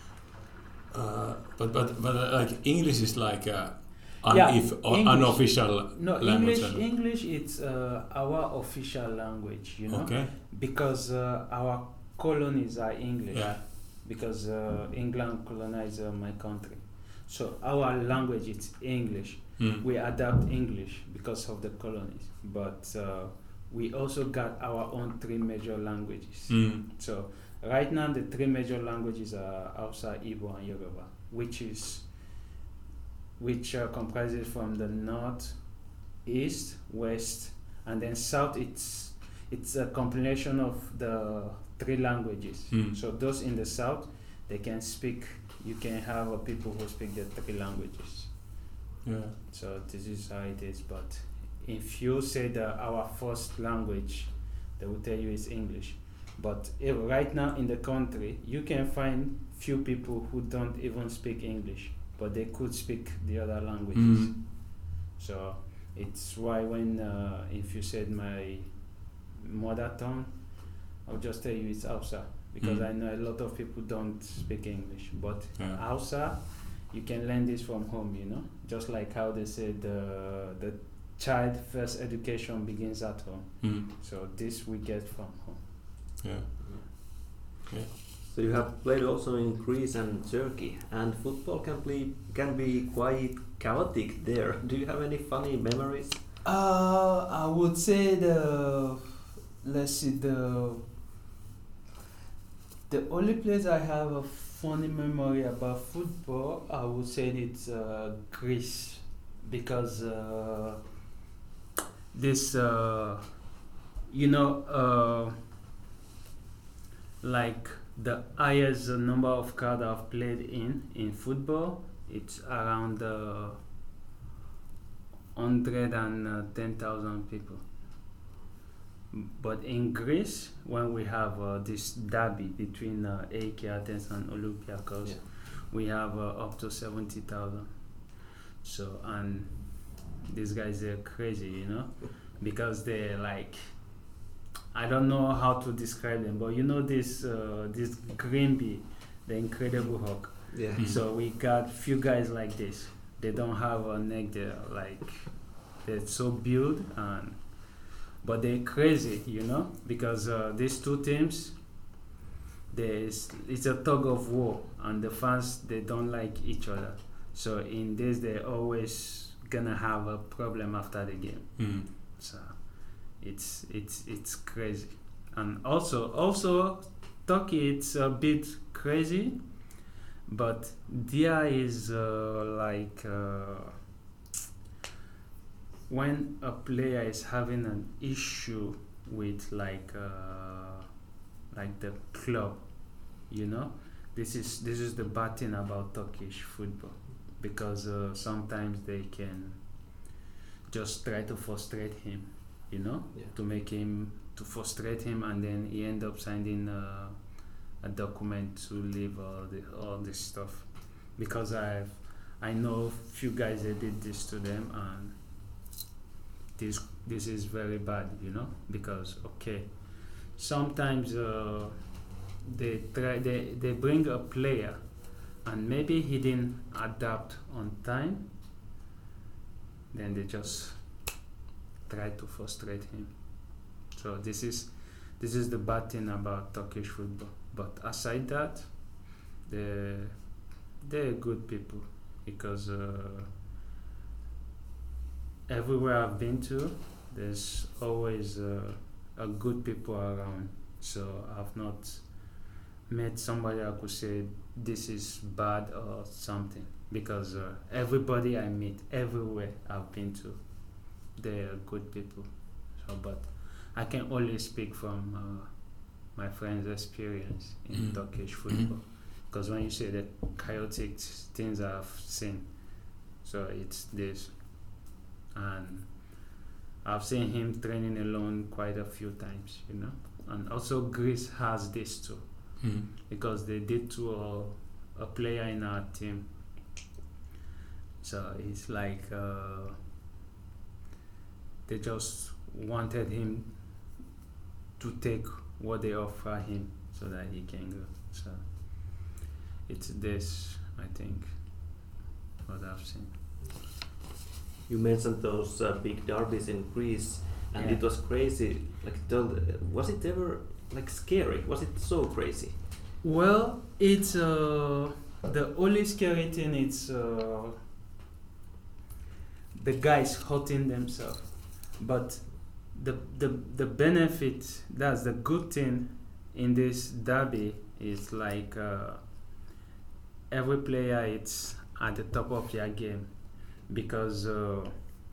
Uh, but but but uh, like English is like a yeah, unif- English, unofficial no, language. English English it's uh, our official language, you know. Okay. Because uh, our colonies are English. Yeah. Because uh, England colonized uh, my country, so our language is English. Mm. We adapt English because of the colonies, but uh, we also got our own three major languages. Mm. So right now the three major languages are Hausa, Igbo, and Yoruba, which is which uh, comprises from the north, east, west, and then south. It's it's a combination of the three languages. Mm. So those in the south, they can speak. You can have uh, people who speak the three languages. Yeah. So this is how it is. But if you say that our first language, they will tell you it's English. But if right now in the country, you can find few people who don't even speak English, but they could speak the other languages. Mm. So it's why when uh, if you said my mother tongue, I'll just tell you it's Hausa, because mm. I know a lot of people don't speak English. But yeah. Hausa, you can learn this from home, you know, just like how they say the the child first education begins at home. Mm. So this we get from home. Yeah. Yeah. So you have played also in Greece and Turkey, and football can be can be quite chaotic there. Do you have any funny memories? Uh, I would say the let's see the the only place I have a funny memory about football, I would say it's uh, Greece, because uh, this uh, you know uh, like the highest number of cards I've played in in football, it's around uh, one hundred ten thousand people. But in Greece, when we have uh, this derby between uh, A E K Athens and Olympiacos, yeah. we have uh, up to seventy thousand. So, and these guys are crazy, you know, because they're like, I don't know how to describe them, but you know this uh, this Grimby, the Incredible Hulk. Yeah. Mm-hmm. So we got few guys like this. They don't have a neck. They're like, they're so built, and but they're crazy, you know, because uh, these two teams, there's it's a tug of war, and the fans, they don't like each other. So in this, they're always gonna have a problem after the game. Mm. So it's it's it's crazy. And also also Turkey, it's a bit crazy But there is uh, like uh, when a player is having an issue with like uh, like the club, you know, this is this is the bad thing about Turkish football, because uh, sometimes they can just try to frustrate him, you know, Yeah. to make him to frustrate him, and then he end up signing uh, a document to leave all the all this stuff. Because I've I know few guys that did this to them, and this this is very bad, you know, because okay, sometimes uh, they try they, they bring a player and maybe he didn't adapt on time, then they just try to frustrate him. So this is this is the bad thing about Turkish football. But aside that, they they're good people, because uh, everywhere I've been to, there's always uh, a good people around. So I've not met somebody I could say this is bad or something, because uh, everybody I meet everywhere I've been to, they're good people. So, but I can only speak from uh, my friend's experience in Mm. Turkish football, because when you say the chaotic things I've seen, so it's this, and I've seen him training alone quite a few times, you know, and also Greece has this too, Mm. because they did to a, a player in our team. So it's like uh, they just wanted him to take what they offer him so that he can go. So it's this, I think, what I've seen. You mentioned those uh, big derbies in Greece, and Yeah. it was crazy. Like, don't, was it ever like scary? Was it so crazy? Well, it's uh, the only scary thing. It's uh, the guys hurting themselves, but the the the benefit, that's the good thing in this derby, is like uh, every player it's at the top of their game, because uh,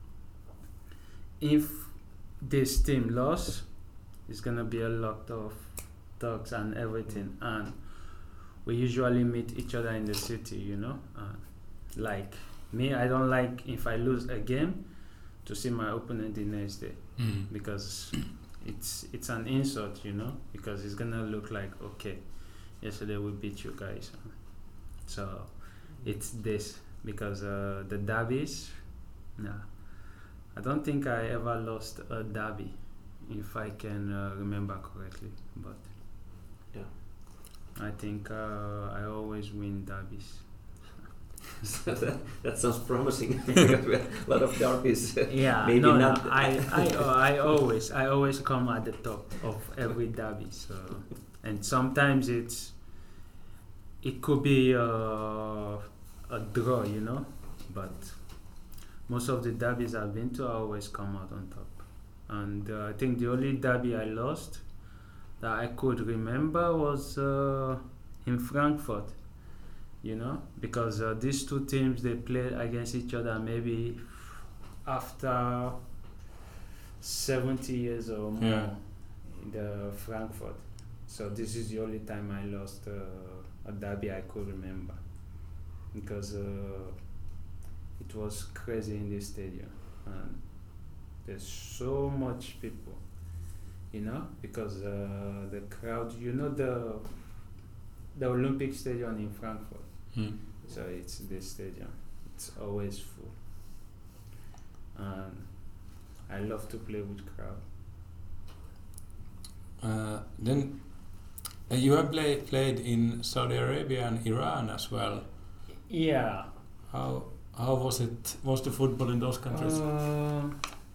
if this team lost, it's gonna be a lot of talks and everything, and we usually meet each other in the city, you know. Uh, like me, I don't like if I lose a game to see my opponent the next day, Mm. because it's it's an insult, you know, because it's gonna look like, okay, yesterday we beat you guys. So it's this, because uh, the derbies, nah, I don't think I ever lost a derby, if I can uh, remember correctly, but Yeah. I think uh, I always win derbies. So that, that sounds promising. Because we have a lot of derbies. Yeah, Maybe no, not. no, I, I, uh, I always, I always come at the top of every derby. So, and sometimes it's, it could be uh, a draw, you know, but most of the derbies I've been to, I always come out on top. And uh, I think the only derby I lost that I could remember was uh, in Frankfurt, you know, because uh, these two teams, they played against each other maybe after seventy years or more, Yeah. in the Frankfurt. So this is the only time I lost uh, a derby I could remember, because uh, it was crazy in this stadium, and there's so much people, you know, because uh, the crowd, you know, the the Olympic Stadium in Frankfurt. Mm. So it's this stadium. It's always full. And I love to play with crowd. Uh, then uh, you have play, played in Saudi Arabia and Iran as well. Yeah. How how was it? Was the football in those countries? Uh,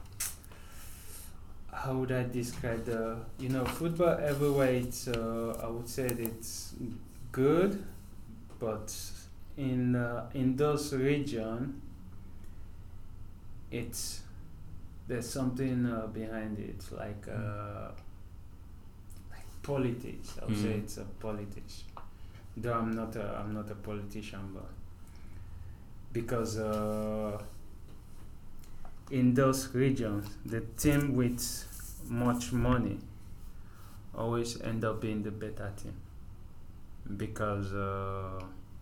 how would I describe the, you know, football everywhere, it's, uh, I would say it's good, but in uh, in those region, it's, there's something uh, behind it, like uh, like politics. I would say Mm. it's a politics, though I'm not a I'm not a politician, but because uh, in those regions, the team with much money always end up being the better team because uh,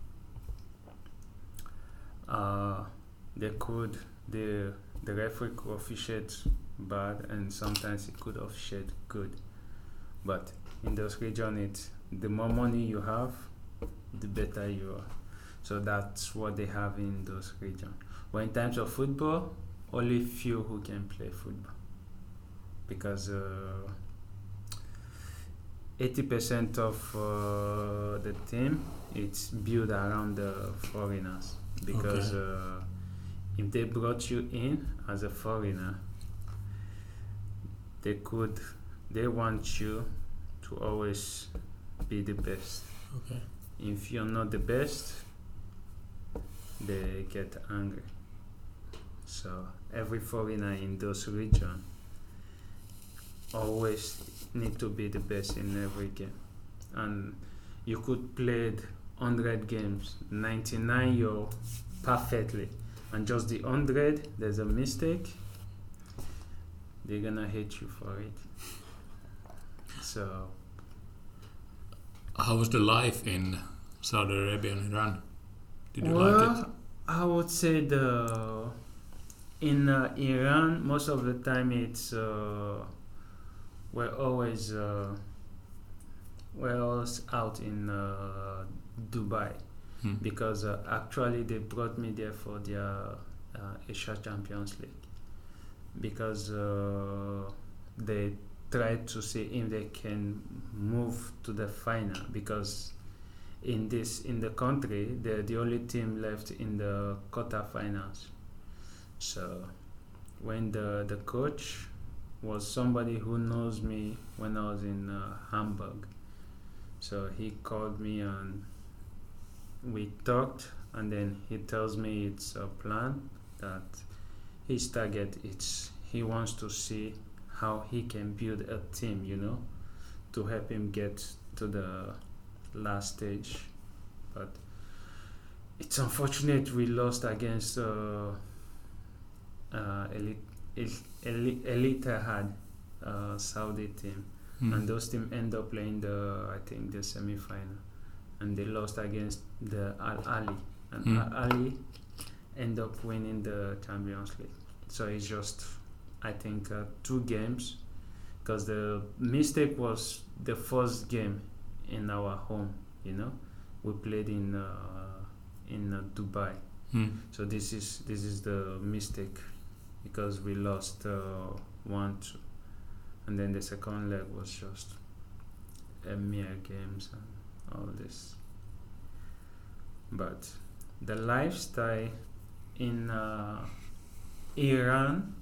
uh, they could the the referee could officiate bad and sometimes it could officiate good, but in those regions, it's the more money you have, the better you are. So that's what they have in those regions. But in terms of football, only few who can play football because uh, eighty percent of uh, the team it's built around the foreigners because Okay. uh, if they brought you in as a foreigner, they could they want you to always be the best. Okay. If you're not the best, they get angry. So every foreigner in those regions always need to be the best in every game. And you could play one hundred games, ninety-nine you're perfectly, and just the one hundred there's a mistake, they're gonna hate you for it. So How was the life in Saudi Arabia and Iran? Did you well, like it? I would say the in uh, Iran most of the time it's uh, we're always uh, we're always out in uh, Dubai Hmm. because uh, actually they brought me there for their uh, Asia Champions League because uh, they tried to see if they can move to the final because in this in the country they're the only team left in the quarterfinals. So when the the coach was somebody who knows me when I was in uh, Hamburg, so he called me and we talked, and then he tells me it's a plan that his target it's he wants to see how he can build a team, you know, to help him get to the last stage. But it's unfortunate we lost against uh, uh, Elite Elite Elite had uh, Saudi team, Hmm. and those team end up playing the I think the semi final, and they lost against the Al Ali, and Hmm. Al Ali end up winning the Champions League. So it's just I think uh, two games, because the mistake was the first game in our home. You know, we played in uh, in uh, Dubai. Hmm. So this is this is the mistake, because we lost uh, one two, and then the second leg was just a mere games and all this. But the lifestyle in uh, Iran,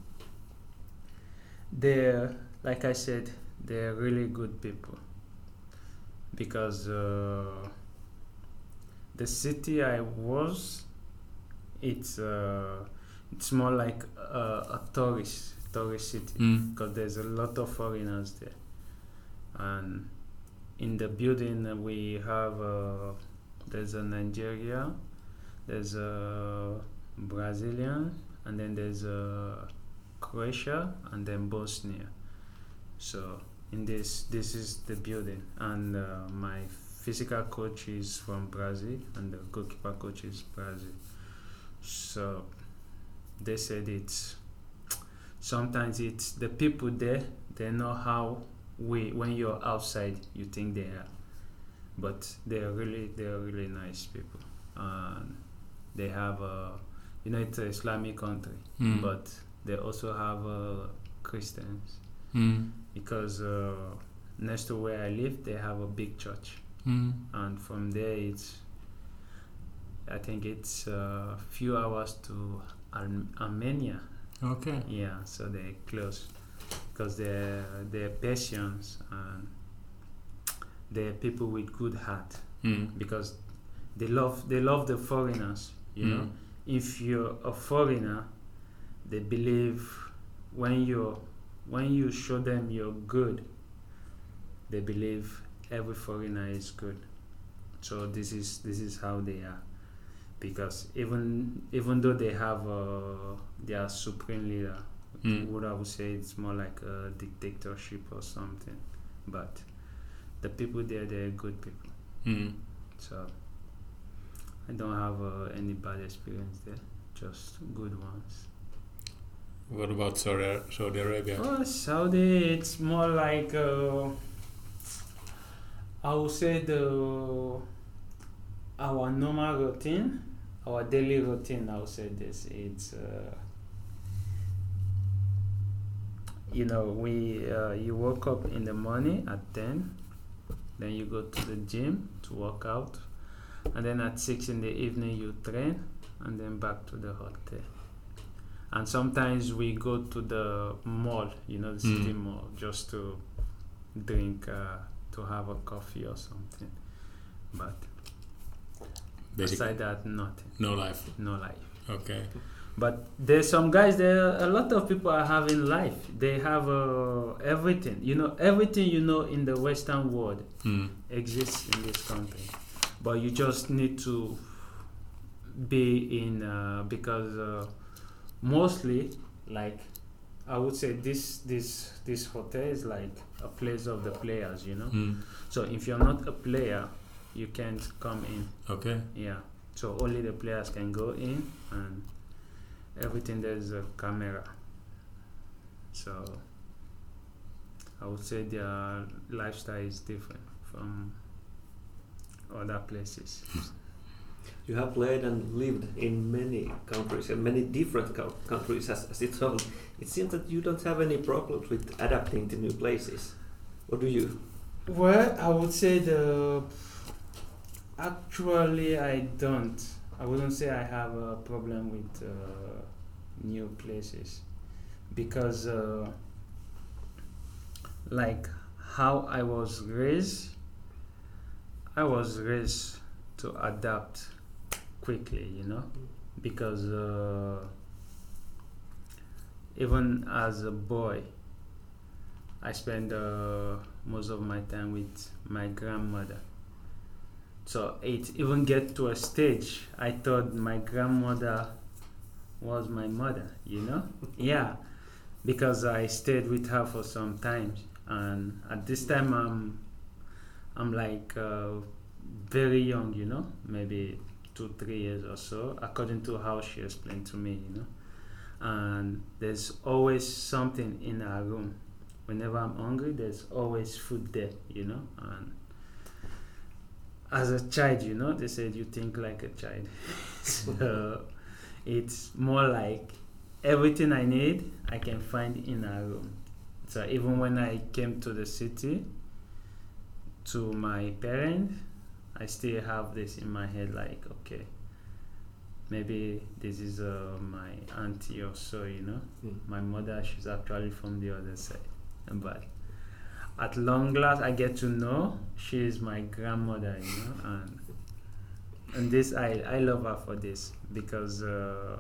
they're like I said, they're really good people, because uh, the city I was, it's uh, it's more like a, a tourist tourist city, Hmm. because there's a lot of foreigners there, and in the building uh, we have uh, there's a Nigeria, there's a Brazilian, and then there's a Croatia, and then Bosnia. So in this this is the building, and uh, my physical coach is from Brazil, and the goalkeeper coach is Brazil. So they said it's sometimes it's the people there, they know how we when you're outside you think they are, but they're really they're really nice people, and they have a you know it's an Islamic country, Hmm. but they also have uh, Christians, Hmm. because uh, next to where I live they have a big church, Hmm. and from there it's I think it's a few hours to Al- Armenia. Okay. Yeah, so they're close, because they're they're Persians, and they're people with good heart, Hmm. because they love they love the foreigners. You know, Mm. if you're a foreigner, they believe when you when you show them you're good, they believe every foreigner is good. So this is this is how they are, because even even though they have uh, their supreme leader, Mm. what I would say it's more like a dictatorship or something, but the people there, they're good people. Mm. So I don't have uh, any bad experience there, just good ones. What about Saudi, Saudi Arabia? Oh, Saudi, it's more like uh, I would say the our normal routine, our daily routine. I would say this. It's uh, you know we uh, you wake up in the morning at ten, then you go to the gym to work out, and then at six in the evening you train, and then back to the hotel. And sometimes we go to the mall, you know, the city Mm. mall, just to drink, uh, to have a coffee or something. But Basically, aside that, nothing, no life. no life. Okay. But there's some guys there, a lot of people are having life. They have uh, everything, you know, everything you know in the Western world Mm. exists in this country. But you just need to be in, uh, because uh, mostly, like, I would say this this this hotel is like a place of the players, you know. Mm. So if you're not a player, you can't come in. Okay. Yeah. So only the players can go in, and everything there's a camera. So I would say their lifestyle is different from other places. You have played and lived in many countries and many different co- countries as, as it's told. It seems that you don't have any problems with adapting to new places. Or do you? Well, I would say the actually I don't. I wouldn't say I have a problem with uh, new places, because uh, like how I was raised, I was raised to adapt quickly, you know, because uh, even as a boy, I spent uh, most of my time with my grandmother. So it even get to a stage I thought my grandmother was my mother, you know? Yeah, because I stayed with her for some time, and at this time I'm I'm like uh, very young, you know, maybe two, three years or so, according to how she explained to me, you know. And there's always something in her room. Whenever I'm hungry, there's always food there, you know. And as a child, you know, they said you think like a child. So it's more like everything I need, I can find in her room. So even when I came to the city, to my parents, I still have this in my head, like, okay, maybe this is uh, my auntie or so, you know. Mm. My mother, she's actually from the other side. But at long last, I get to know she is my grandmother, you know. And and this, I, I love her for this, because uh,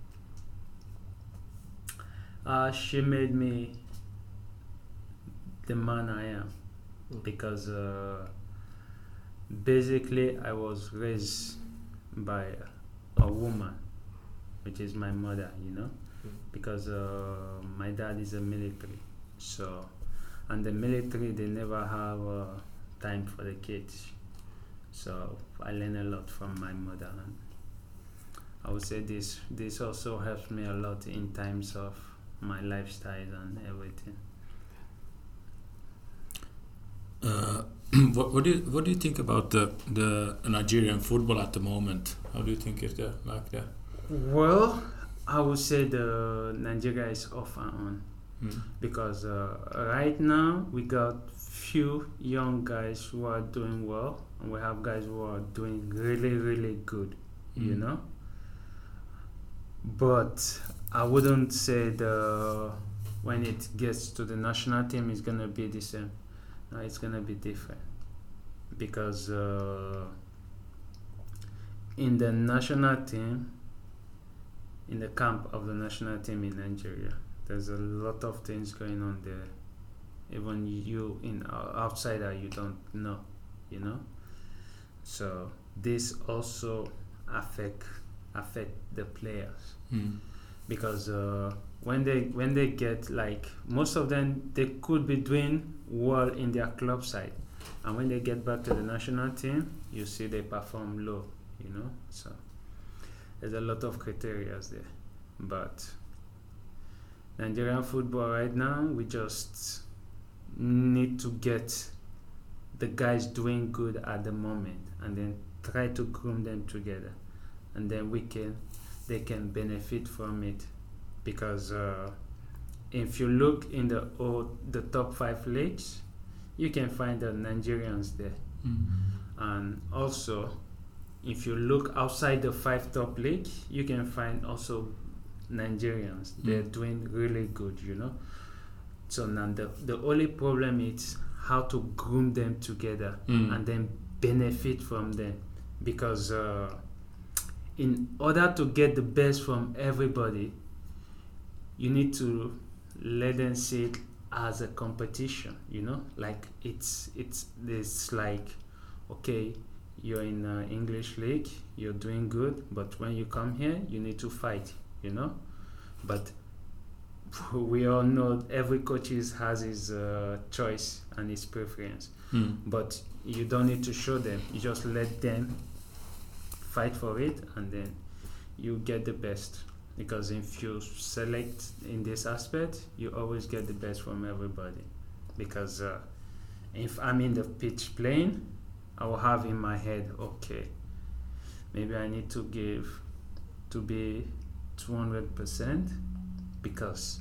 uh, she made me the man I am. Mm. Because uh, basically I was raised by a woman, which is my mother, you know, Mm. because uh, my dad is a military, so, and the military, they never have uh, time for the kids, so I learn a lot from my mother, and I would say this this also helps me a lot in times of my lifestyle and everything. Uh, what, what do you what do you think about the the Nigerian football at the moment? How do you think it's there like that? Well, I would say the Nigeria is off and on, Mm. because uh, right now we got few young guys who are doing well, and we have guys who are doing really really good, you Mm. know. But I wouldn't say the when it gets to the national team it's gonna be the same. No, it's gonna be different, because uh, in the national team, in the camp of the national team in Nigeria, there's a lot of things going on there. Even you, in uh, outsider, you don't know, you know. So this also affect affect the players Mm. because uh, when they when they get like most of them they could be doing well in their club side, and when they get back to the national team, you see they perform low. You know, so there's a lot of criteria there, but Nigerian football right now, we just need to get the guys doing good at the moment and then try to groom them together, and then we can they can benefit from it, because uh, if you look in the old, the top five leagues, you can find the Nigerians there. Mm. And also if you look outside the five top league, you can find also Nigerians. Mm. They're doing really good, you know. So now the, the only problem is how to groom them together mm. and then benefit from them, because uh, in order to get the best from everybody, you need to let them see it as a competition, you know, like it's it's this like, okay, you're in uh, English league, you're doing good, but when you come here, you need to fight, you know. But we all know every coach is, has his uh, choice and his preference, mm. but you don't need to show them. You just let them fight for it, and then you get the best. Because if you select in this aspect, you always get the best from everybody. Because uh, if I'm in the pitch playing, I will have in my head, okay, maybe I need to give to be two hundred percent, because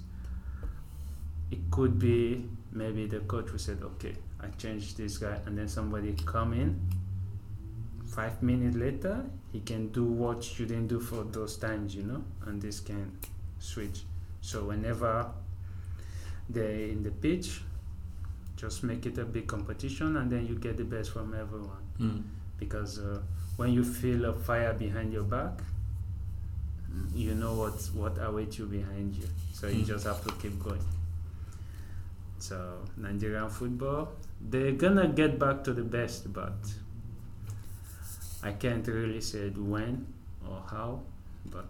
it could be maybe the coach will say, okay, I changed this guy, and then somebody come in, five minutes later, he can do what you didn't do for those times, you know, and this can switch. So whenever they're in the pitch, just make it a big competition, and then you get the best from everyone. Mm. Because uh, when you feel a fire behind your back, you know what what awaits you behind you. So mm. you just have to keep going. So Nigerian football, they're gonna get back to the best, but I can't really say when or how, but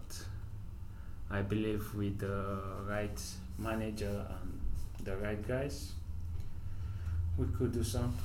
I believe with the right manager and the right guys, we could do something.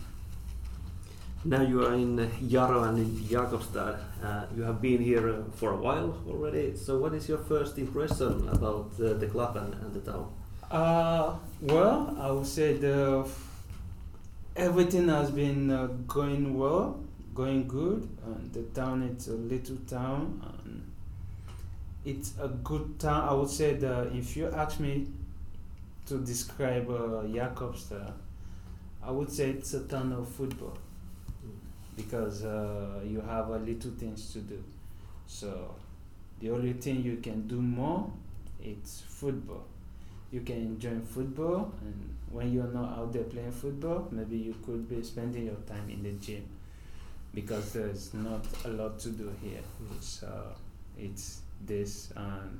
Now you are in Jaro and in Jakobstad. Uh, you have been here uh, for a while already. So what is your first impression about uh, the club and, and the town? Uh, well, I would say the everything has been uh, going well. Going good, and the town, it's a little town, and it's a good town. I would say that if you ask me to describe uh, Jakobstad, I would say it's a town of football, mm. because uh, you have a little things to do. So the only thing you can do more, it's football. You can enjoy football, and when you're not out there playing football, maybe you could be spending your time in the gym, because there's not a lot to do here. Mm. So it's this, and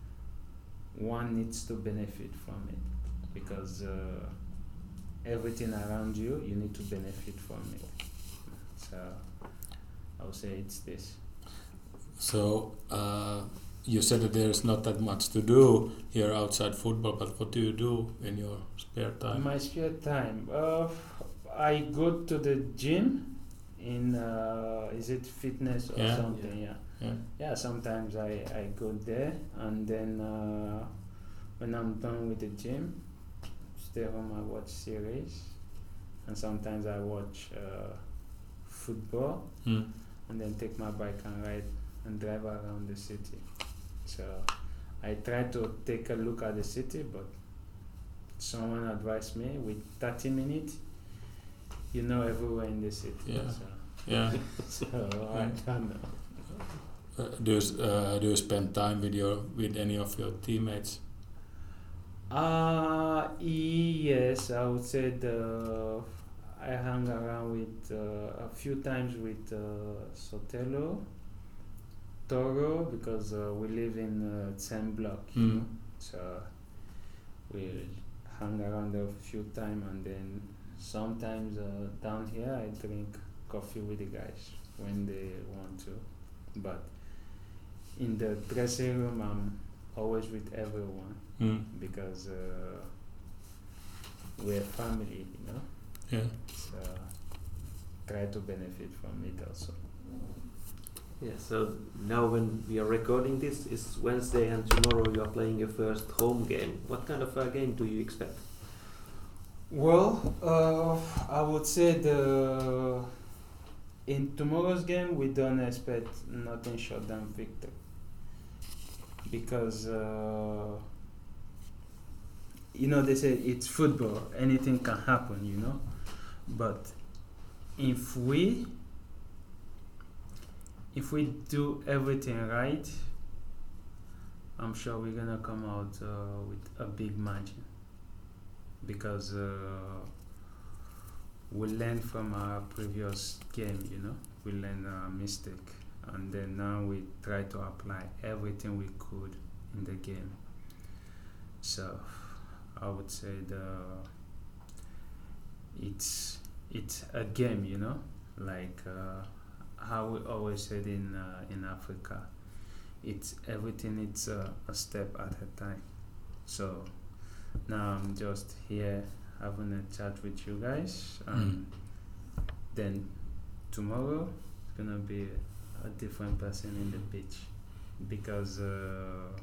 one needs to benefit from it, because uh, everything around you, you need to benefit from it. So I would say it's this. So uh, you said that there's not that much to do here outside football, but what do you do in your spare time? In my spare time, uh, I go to the gym. In uh, is it fitness or yeah, something? Yeah. yeah, yeah. Yeah. Sometimes I, I go there, and then uh, when I'm done with the gym, stay home. I watch series, and sometimes I watch uh, football, mm. and then take my bike and ride and drive around the city. So I try to take a look at the city, but someone advised me with thirty minutes. You know, everywhere in the city. Yeah. So. Yeah. so I don't know. Uh, do you uh, do you spend time with your with any of your teammates? Uh yes, I would say the I hang around with uh, a few times with uh, Sotelo, Toro, because uh, we live in the uh, same block. Mm. You know? So we hang around a few times, and then sometimes uh, down here I drink coffee with the guys. when they want to, but in the dressing room, I'm always with everyone Mm. because uh, we're family, you know. Yeah. So try to benefit from it also. Yeah, so now when we are recording this, it's Wednesday and tomorrow you are playing your first home game. What kind of a game do you expect? Well, uh, I would say the in tomorrow's game we don't expect nothing short than victory because uh, you know they say it's football, anything can happen, you know. But if we if we do everything right, I'm sure we're gonna come out uh, with a big margin because uh, we learned from our previous game, you know, we learned our mistake, and then now we try to apply everything we could in the game. So I would say the it's it's a game, you know, like uh, how we always said in uh, in Africa, it's everything. It's uh, a step at a time. So now I'm just here having a chat with you guys, and mm. then tomorrow it's gonna be a different person in the pitch because uh,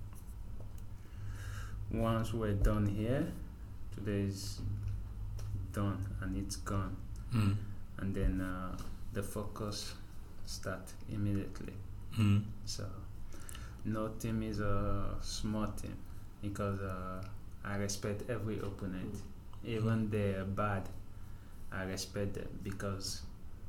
once we're done here, today is done and it's gone, Mm. and then uh, the focus start immediately. Mm. So no team is a small team because uh, I respect every opponent, even they're bad. I respect them because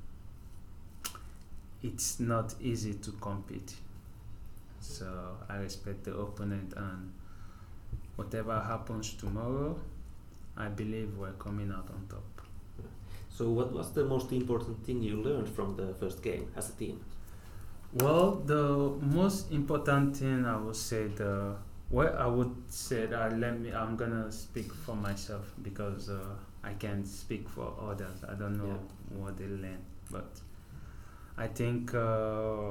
it's not easy to compete. So I respect the opponent, and whatever happens tomorrow, I believe we're coming out on top. So what was the most important thing you learned from the first game as a team? Well, the most important thing I would say the well I would say that let me I'm gonna speak for myself because uh, I can't speak for others. I don't know yeah. what they learn, but I think uh,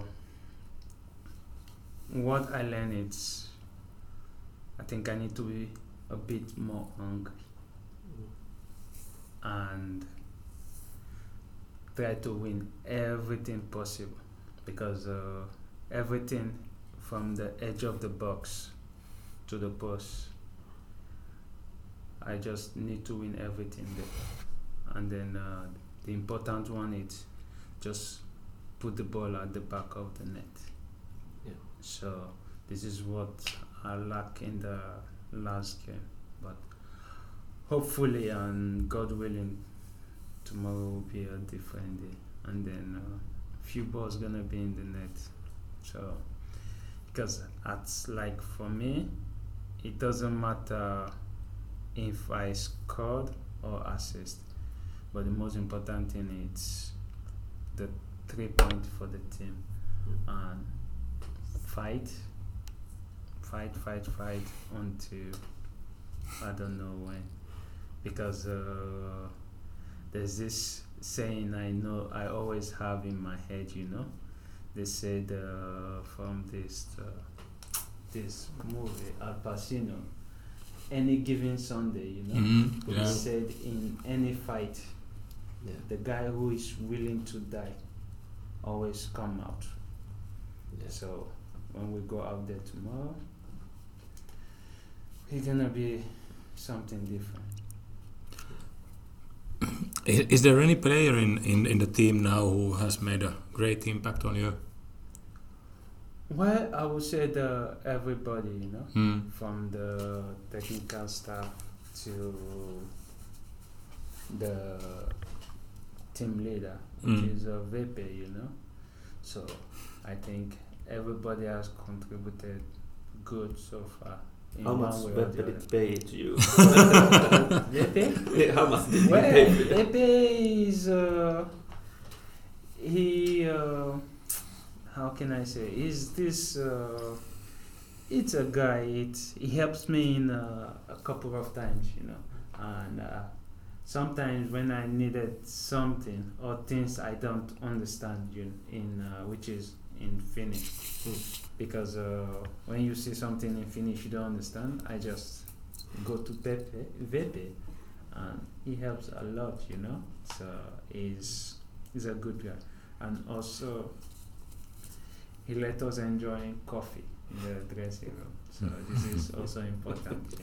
what I learned is I think I need to be a bit more hungry mm. and try to win everything possible because uh, everything from the edge of the box to the post, I just need to win everything there. And then uh, the important one is just put the ball at the back of the net. Yeah. So this is what I lack in the last game, but hopefully and God willing, tomorrow will be a different day, and then uh, few balls gonna be in the net. So because it's like for me, it doesn't matter if I scored or assist, but the most important thing is the three points for the team and fight, fight, fight, fight until I don't know when, because uh, there's this saying I know I always have in my head, you know. They said uh, from this uh, this movie Al Pacino, any given Sunday, you know. Mm-hmm. They Yeah. said in any fight, Yeah. the guy who is willing to die always come out. Yeah. So when we go out there tomorrow, it's gonna be something different. Is, is there any player in, in, in the team now who has made a great impact on you? Well, I would say the everybody, you know, Mm. from the technical staff to the team leader, which Mm. is a V P, you know. So I think everybody has contributed good so far. in How one much way or Pepe the did other. pay to you? V P? How much did he Well, pay for you? Pepe is uh, he uh, how can I say? Is this? Uh, it's a guy. It he helps me in uh, a couple of times, you know, and uh, sometimes when I needed something or things I don't understand, you in uh, which is in Finnish, Mm. because uh, when you see something in Finnish you don't understand, I just go to Pepe, Vepe, and he helps a lot, you know. So he's he's a good guy, and also he let us enjoy coffee in the dressing room. So this is also important.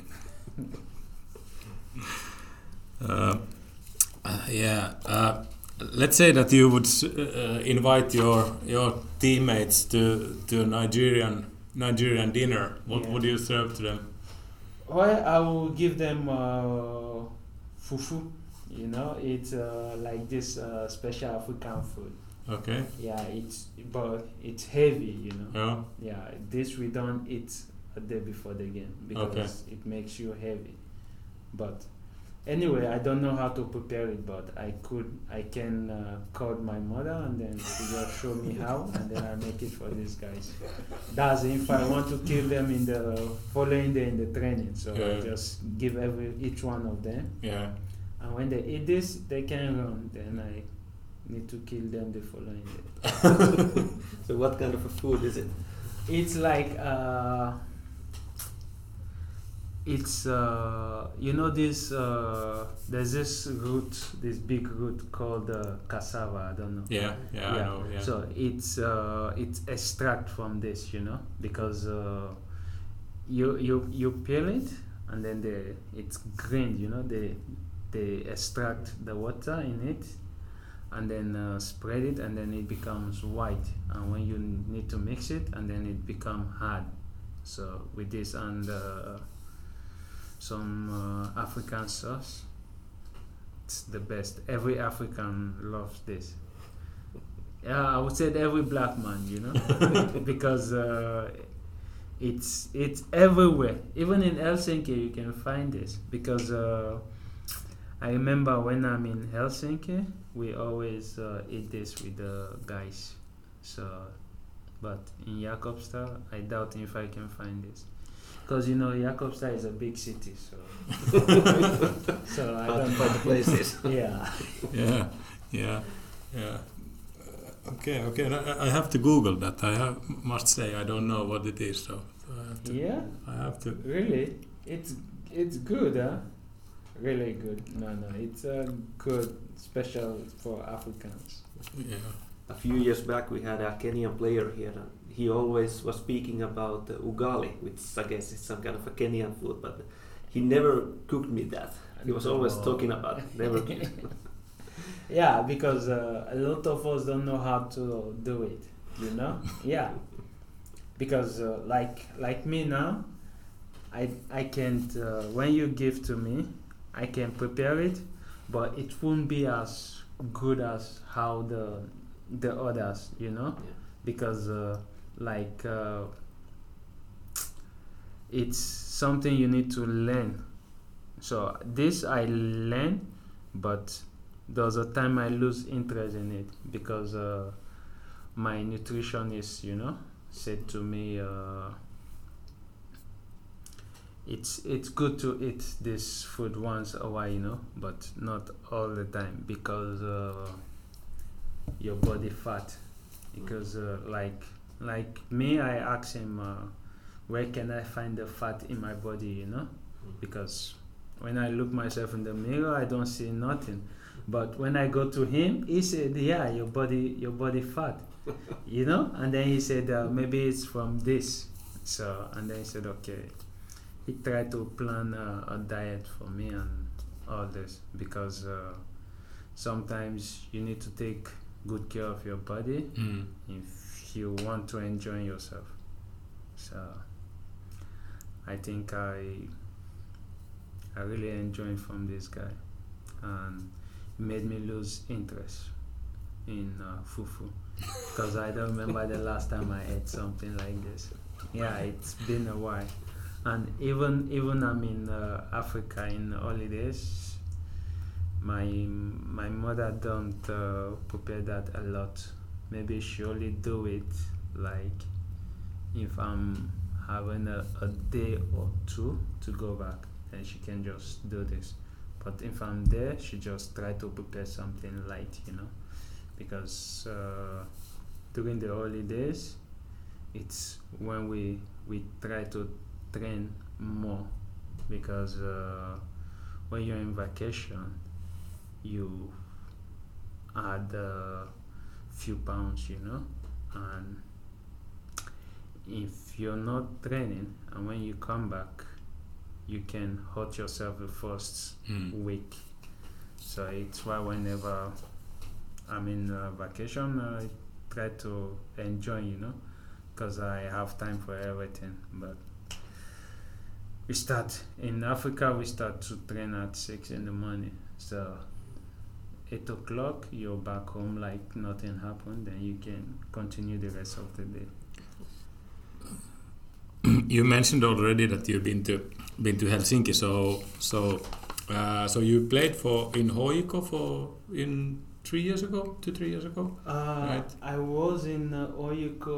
Uh, uh, yeah. Uh, let's say that you would uh, invite your your teammates to to a Nigerian Nigerian dinner. What Yeah. would you serve to them? Well, I will give them uh, fufu. You know, it's uh, like this uh, special African food. Okay. Yeah, it's but it's heavy. You know. Yeah. Yeah, this we don't eat a day before the game because Okay. it makes you heavy. But anyway, I don't know how to prepare it, but I could, I can uh, call my mother and then she just show me how, and then I make it for these guys. That's if I want to kill them in the following day in the training. So Yeah. I just give every each one of them, Yeah. and when they eat this, they can run. Then I need to kill them the following day. So what kind of a food is it? It's like uh, it's uh, you know this uh, there's this root, this big root called uh, cassava. I don't know. Yeah. Yeah. I know. Yeah. So it's uh, it's extract from this, you know, because uh, you you you peel it and then they it's green, you know, they they extract the water in it and then uh, spread it and then it becomes white, and when you need to mix it and then it become hard. So with this and uh, some uh, African sauce, it's the best. Every African loves this. Yeah, I would say that every black man, you know, because uh, it's it's everywhere. Even in Helsinki, you can find this. Because uh, I remember when I'm in Helsinki, we always uh, eat this with the guys. So, but in Jakobstad, I doubt if I can find this. Because you know, Jakobstad is a big city, so so I Hard to don't find the places. Yeah. Yeah. Yeah. Yeah. Uh, okay. Okay. No, I I have to Google that. I have, must say I don't know what it is. So, so I have to. Yeah. I have to. Really, it's it's good, huh? Really good. No, no, it's a uh, good, special for Africans. Yeah. A few years back we had a Kenyan player here. And he always was speaking about uh, ugali, which I guess is some kind of a Kenyan food, but he never cooked me that. He was always No. talking about it, never cooked. Yeah, because uh, a lot of us don't know how to do it, you know? Yeah. Because uh, like like me now, I I can't, uh, when you give to me, I can prepare it, but it won't be as good as how the the others, you know? Yeah. Because uh, like uh, it's something you need to learn. So this I learn, but there's a time I lose interest in it because uh, my nutritionist, you know, said to me, uh, it's it's good to eat this food once a while, you know, but not all the time because uh, your body fat. Because uh, like like me, I asked him, uh, where can I find the fat in my body, you know? Because when I look myself in the mirror, I don't see nothing. But when I go to him, he said, yeah, your body your body fat, you know? And then he said, uh, maybe it's from this. So, and then he said, okay. He tried to plan uh, a diet for me and all this because uh, sometimes you need to take good care of your body Mm. if you want to enjoy yourself. So I think I I really enjoyed from this guy, and it made me lose interest in uh, fufu because I don't remember the last time I ate something like this. Yeah, it's been a while, and even even I'm in uh, Africa in holidays. My my mother don't uh, prepare that a lot. Maybe she only do it like if I'm having a, a day or two to go back, and she can just do this. But if I'm there, she just try to prepare something light, you know, because uh, during the holidays, it's when we we try to train more, because uh, when you're in vacation, you add a few pounds, you know, and if you're not training and when you come back, you can hurt yourself the first Mm. week. So it's why whenever I'm in uh, vacation, I try to enjoy, you know, because I have time for everything. But we start in Africa, we start to train at six in the morning. So eight o'clock, you're back home like nothing happened, then you can continue the rest of the day. You mentioned already that you've been to been to Helsinki. So so uh, so you played for in H J K for in three years ago, two three years ago. Uh, Right. I was in uh, H J K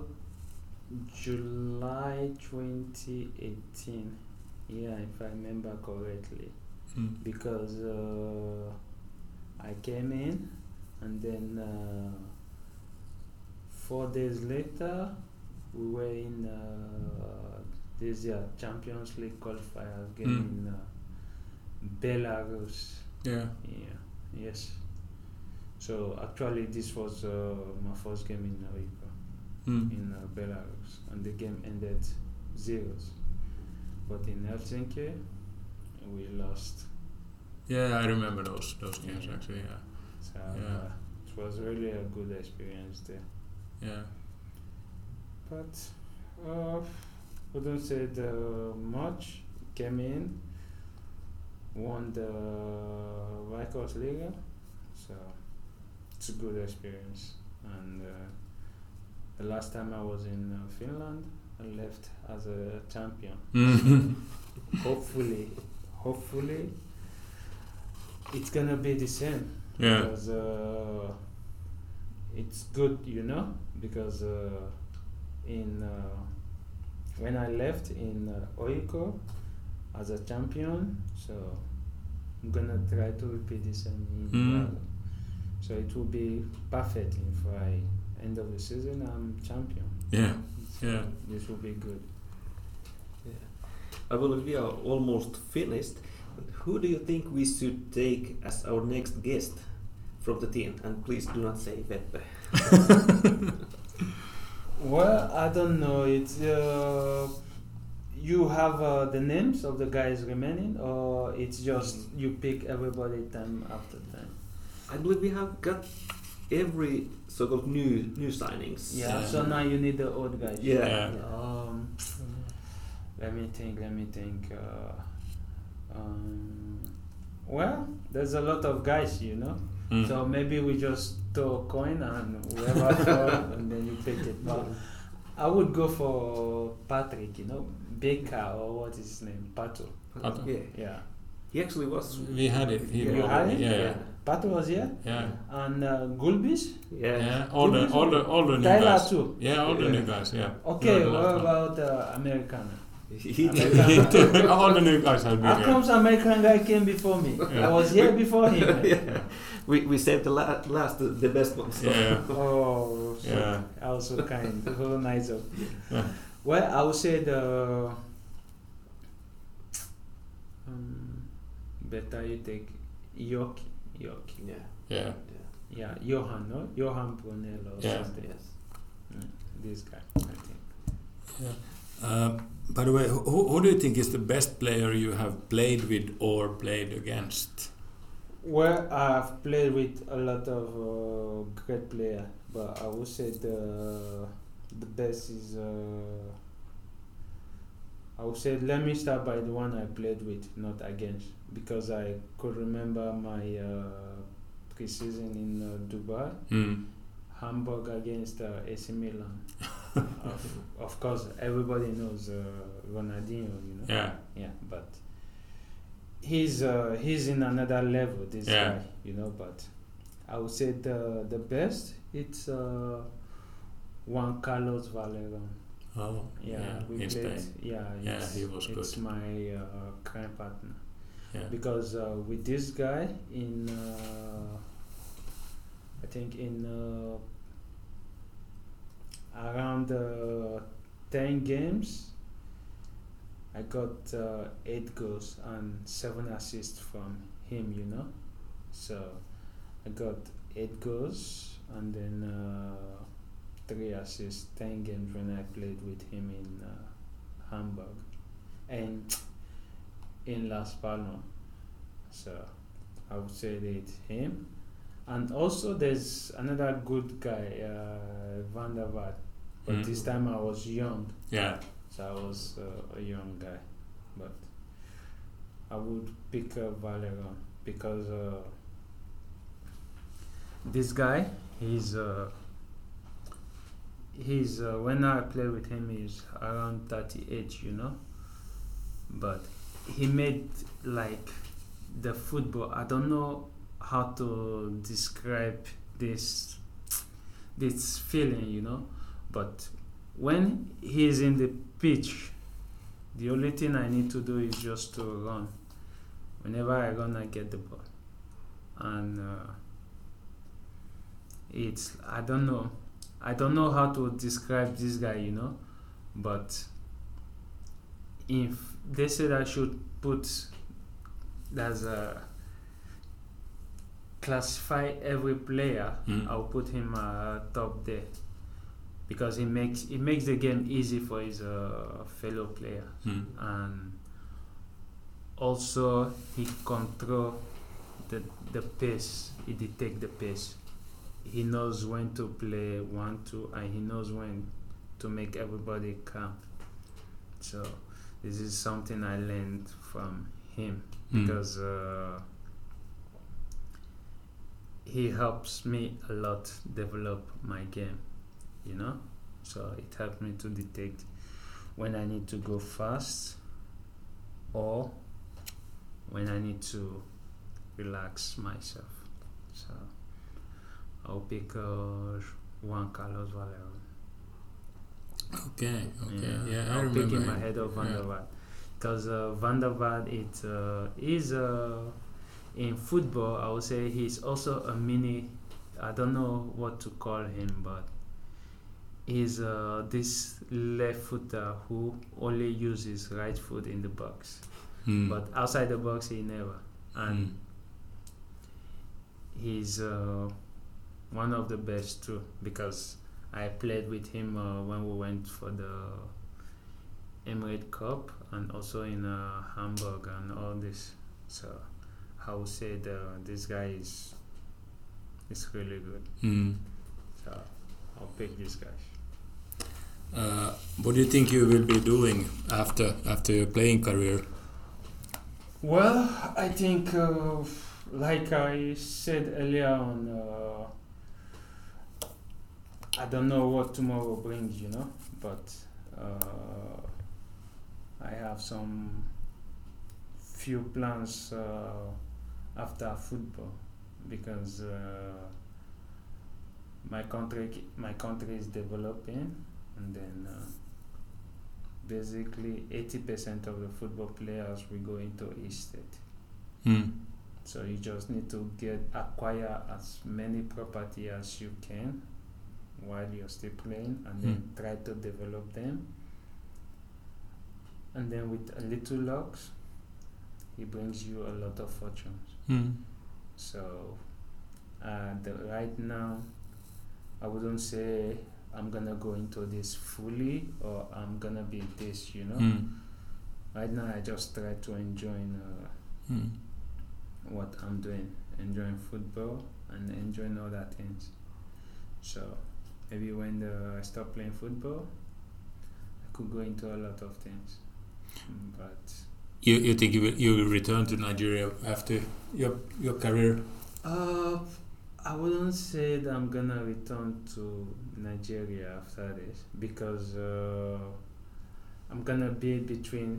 July twenty eighteen. Yeah, if I remember correctly, Mm. because uh, I came in, and then uh, four days later we were in uh, this year Champions League qualifier game Mm. in uh, Belarus. Yeah. Yeah. Yes. So actually, this was uh, my first game in H J K Mm. in uh, Belarus, and the game ended zeros. But in Helsinki, we lost. Yeah, I remember those those games Yeah. actually. Yeah. So Yeah. uh, it was really a good experience there. Yeah. But uh, wouldn't say the much. Came in, won the Veikkausliiga, so it's a good experience. And uh, the last time I was in uh, Finland, I left as a champion. Mm. hopefully, hopefully, it's gonna be the same. Yeah. Because uh, it's good, you know, because uh, in uh, when I left in uh, H J K as a champion, so I'm gonna try to repeat the same in Mm. Prague. So it will be perfect if I end of the season I'm champion. Yeah. So Yeah. this will be good. I believe we are almost finished. Who do you think we should take as our next guest from the team? And please do not say Veppe. Well, I don't know. It's uh, you have uh, the names of the guys remaining, or it's just you pick everybody time after time. I believe we have got every so-called new new signings. Yeah. Yeah. So now you need the old guys. Yeah. Yeah. Um, let me think. Let me think. Uh, um, well, there's a lot of guys, you know. Mm. So maybe we just throw a coin and whoever falls, and then you take it. But I would go for Patrick, you know, Baker, or what is his name, Pato. Pato. Yeah. Yeah. He actually was. We had it. He You was- had it? Yeah. Yeah. Pato was here, Yeah. and uh, Gulbis. Yeah. Yeah. All the all the all the new Tyler guys. too. Yeah. All the Yeah. new guys. Yeah. Okay, You're the what last one. about uh, Americana? He Americana. All the new guys have been How here. comes American guy came before me? Yeah. I was here before him. yeah. We we saved the la- last, the, the best ones. So. Yeah. Oh, so Yeah. also kind, so nice of you. Yeah. Well, I would say the um, better you take Yoki, Yoki. Yeah. Yeah. Yeah, Johan, no? Johan Brunel or Yeah. something. Yes. Mm, this guy, I think. Uh, by the way, who, who do you think is the best player you have played with or played against? Well, I've played with a lot of uh, great players, but I would say the the best is. Uh, I would say let me start by the one I played with, not against, because I could remember my uh, pre-season in uh, Dubai, Mm. Hamburg against uh, A C Milan. of, of course, everybody knows uh, Ronaldinho, you know. Yeah. Yeah, but he's uh, he's in another level. This Yeah. guy, you know. But I would say the the best it's uh, Juan Carlos Valderrama. Oh. Yeah, we in played. Spain. Yeah, Yeah, it's, he was it's good. my uh, crime partner. Yeah. Because uh, with this guy in, uh, I think in uh, around uh, ten games, I got uh, eight goals and seven assists from him, you know. So I got eight goals and then uh, three assists, ten games when I played with him in uh, Hamburg and in Las Palmas. So I would say that it's him. And also there's another good guy, uh, Van der Vaart. But Mm. this time I was young. Yeah. So I was uh, a young guy. But I would pick uh, Valerian because uh, this guy, he's uh, he's uh, when I play with him, he's around thirty-eight, you know. But he made like the football. I don't know how to describe this this feeling, you know. But when he's in the pitch, the only thing I need to do is just to run. Whenever I run, I get the ball, and uh, it's I don't know, I don't know how to describe this guy, you know. But if they said I should put as a classify every player, Mm. I'll put him uh, top there because he makes it makes the game easy for his uh, fellow player, Mm. and also he control the the pace. He detect the pace. He knows when to play one two, and he knows when to make everybody calm. So this is something I learned from him Mm. because uh, he helps me a lot develop my game, you know. So it helped me to detect when I need to go fast or when I need to relax myself. So I'll pick uh, Juan Carlos Valero. Okay, okay, yeah, I I'll remember. pick him him. ahead of Van Yeah. der Vaart because uh, Van der Vaart it uh, is uh, in football. I would say he's also a mini. I don't know what to call him, but he's uh, this left footer who only uses right foot in the box, Mm. but outside the box he never. And Mm. he's uh, one of the best too because I played with him uh, when we went for the Emirates Cup and also in uh, Hamburg and all this. So I would say the, this guy is is really good. Mm. So I'll pick this guy. Uh, what do you think you will be doing after after your playing career? Well, I think, uh, like I said earlier on, uh, I don't know what tomorrow brings, you know, but uh, I have some few plans uh, after football because uh, my country my country is developing, and then uh, basically eighty percent of the football players will go into estate. Mm. So you just need to get acquire as many property as you can while you're still playing, and then Mm. try to develop them. And then with a little luck, it brings you a lot of fortunes. Mm. So uh, the, right now, I wouldn't say I'm gonna go into this fully or I'm gonna be this, you know. Mm. Right now, I just try to enjoy uh, Mm. what I'm doing, enjoying football and enjoying other things. So maybe when the, I stop playing football, I could go into a lot of things. Mm, But You you think you will you will return to Nigeria after your your career? uh, I wouldn't say that I'm gonna return to Nigeria after this because uh, I'm gonna be between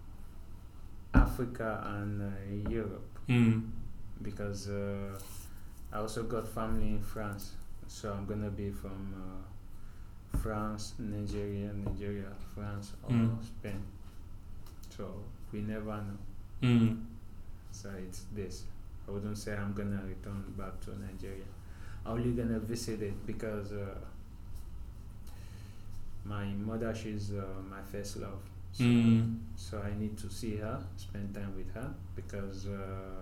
Africa and uh, Europe Mm. because uh, I also got family in France, so I'm gonna be from uh, France, Nigeria, Nigeria, France, or Mm. Spain. So we never know. Mm. So it's this. I wouldn't say I'm gonna return back to Nigeria. I'm only gonna visit it because uh, my mother, she's uh, my first love. So, Mm. so I need to see her, spend time with her, because uh,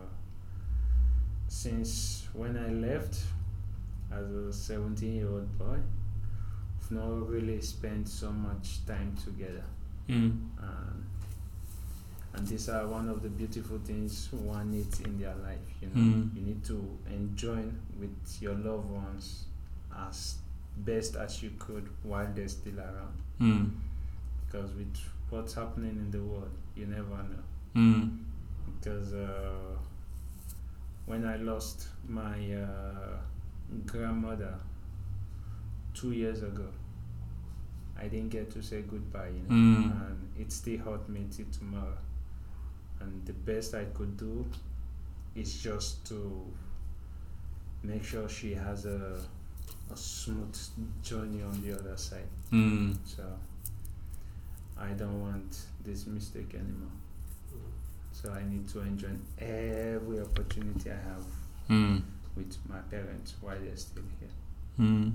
since when I left as a seventeen-year-old boy, we've not really spent so much time together. Mm. Um, and these are one of the beautiful things one needs in their life. You know, Mm. you need to enjoy with your loved ones as best as you could while they're still around. Mm. Because with what's happening in the world, you never know. Mm. Because uh, when I lost my uh, grandmother two years ago, I didn't get to say goodbye, you know, Mm. and it still hurt me till tomorrow. And the best I could do is just to make sure she has a, a smooth journey on the other side. Mm. So I don't want this mistake anymore. So I need to enjoy every opportunity I have Mm. with my parents while they're still here. Mm.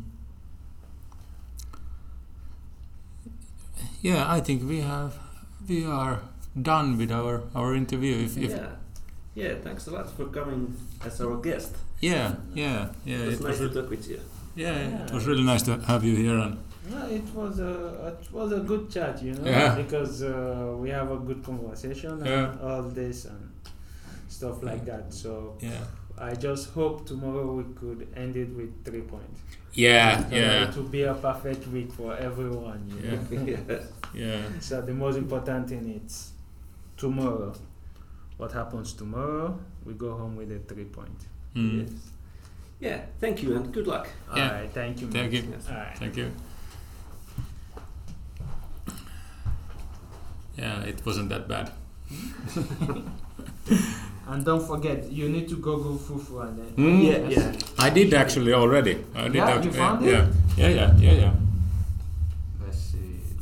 Yeah, I think we have we are done with our, our interview. If, if Yeah. Yeah, thanks a lot for coming as our guest. yeah, yeah, yeah. It was It nice was to talk with you. yeah, Yeah. it was really nice to have you here. And No, it was a it was a good chat, you know, Yeah. because uh, we have a good conversation and Yeah. all this and stuff like that. So yeah, I just hope tomorrow we could end it with three points. yeah, So yeah, it will be a perfect week for everyone, you know. Yeah. yeah. So the most important thing is tomorrow. What happens tomorrow? We go home with a three point. Mm. Yes. Yeah, thank you and good luck. Yeah. All right, thank you. Thank mate. you. Yes. All right. Thank you. Yeah, it wasn't that bad. And don't forget, you need to Google Fufu and then. Mm. Yeah, yeah. I did actually already. I did Yeah, act- you found yeah, it? Yeah, yeah, yeah, yeah.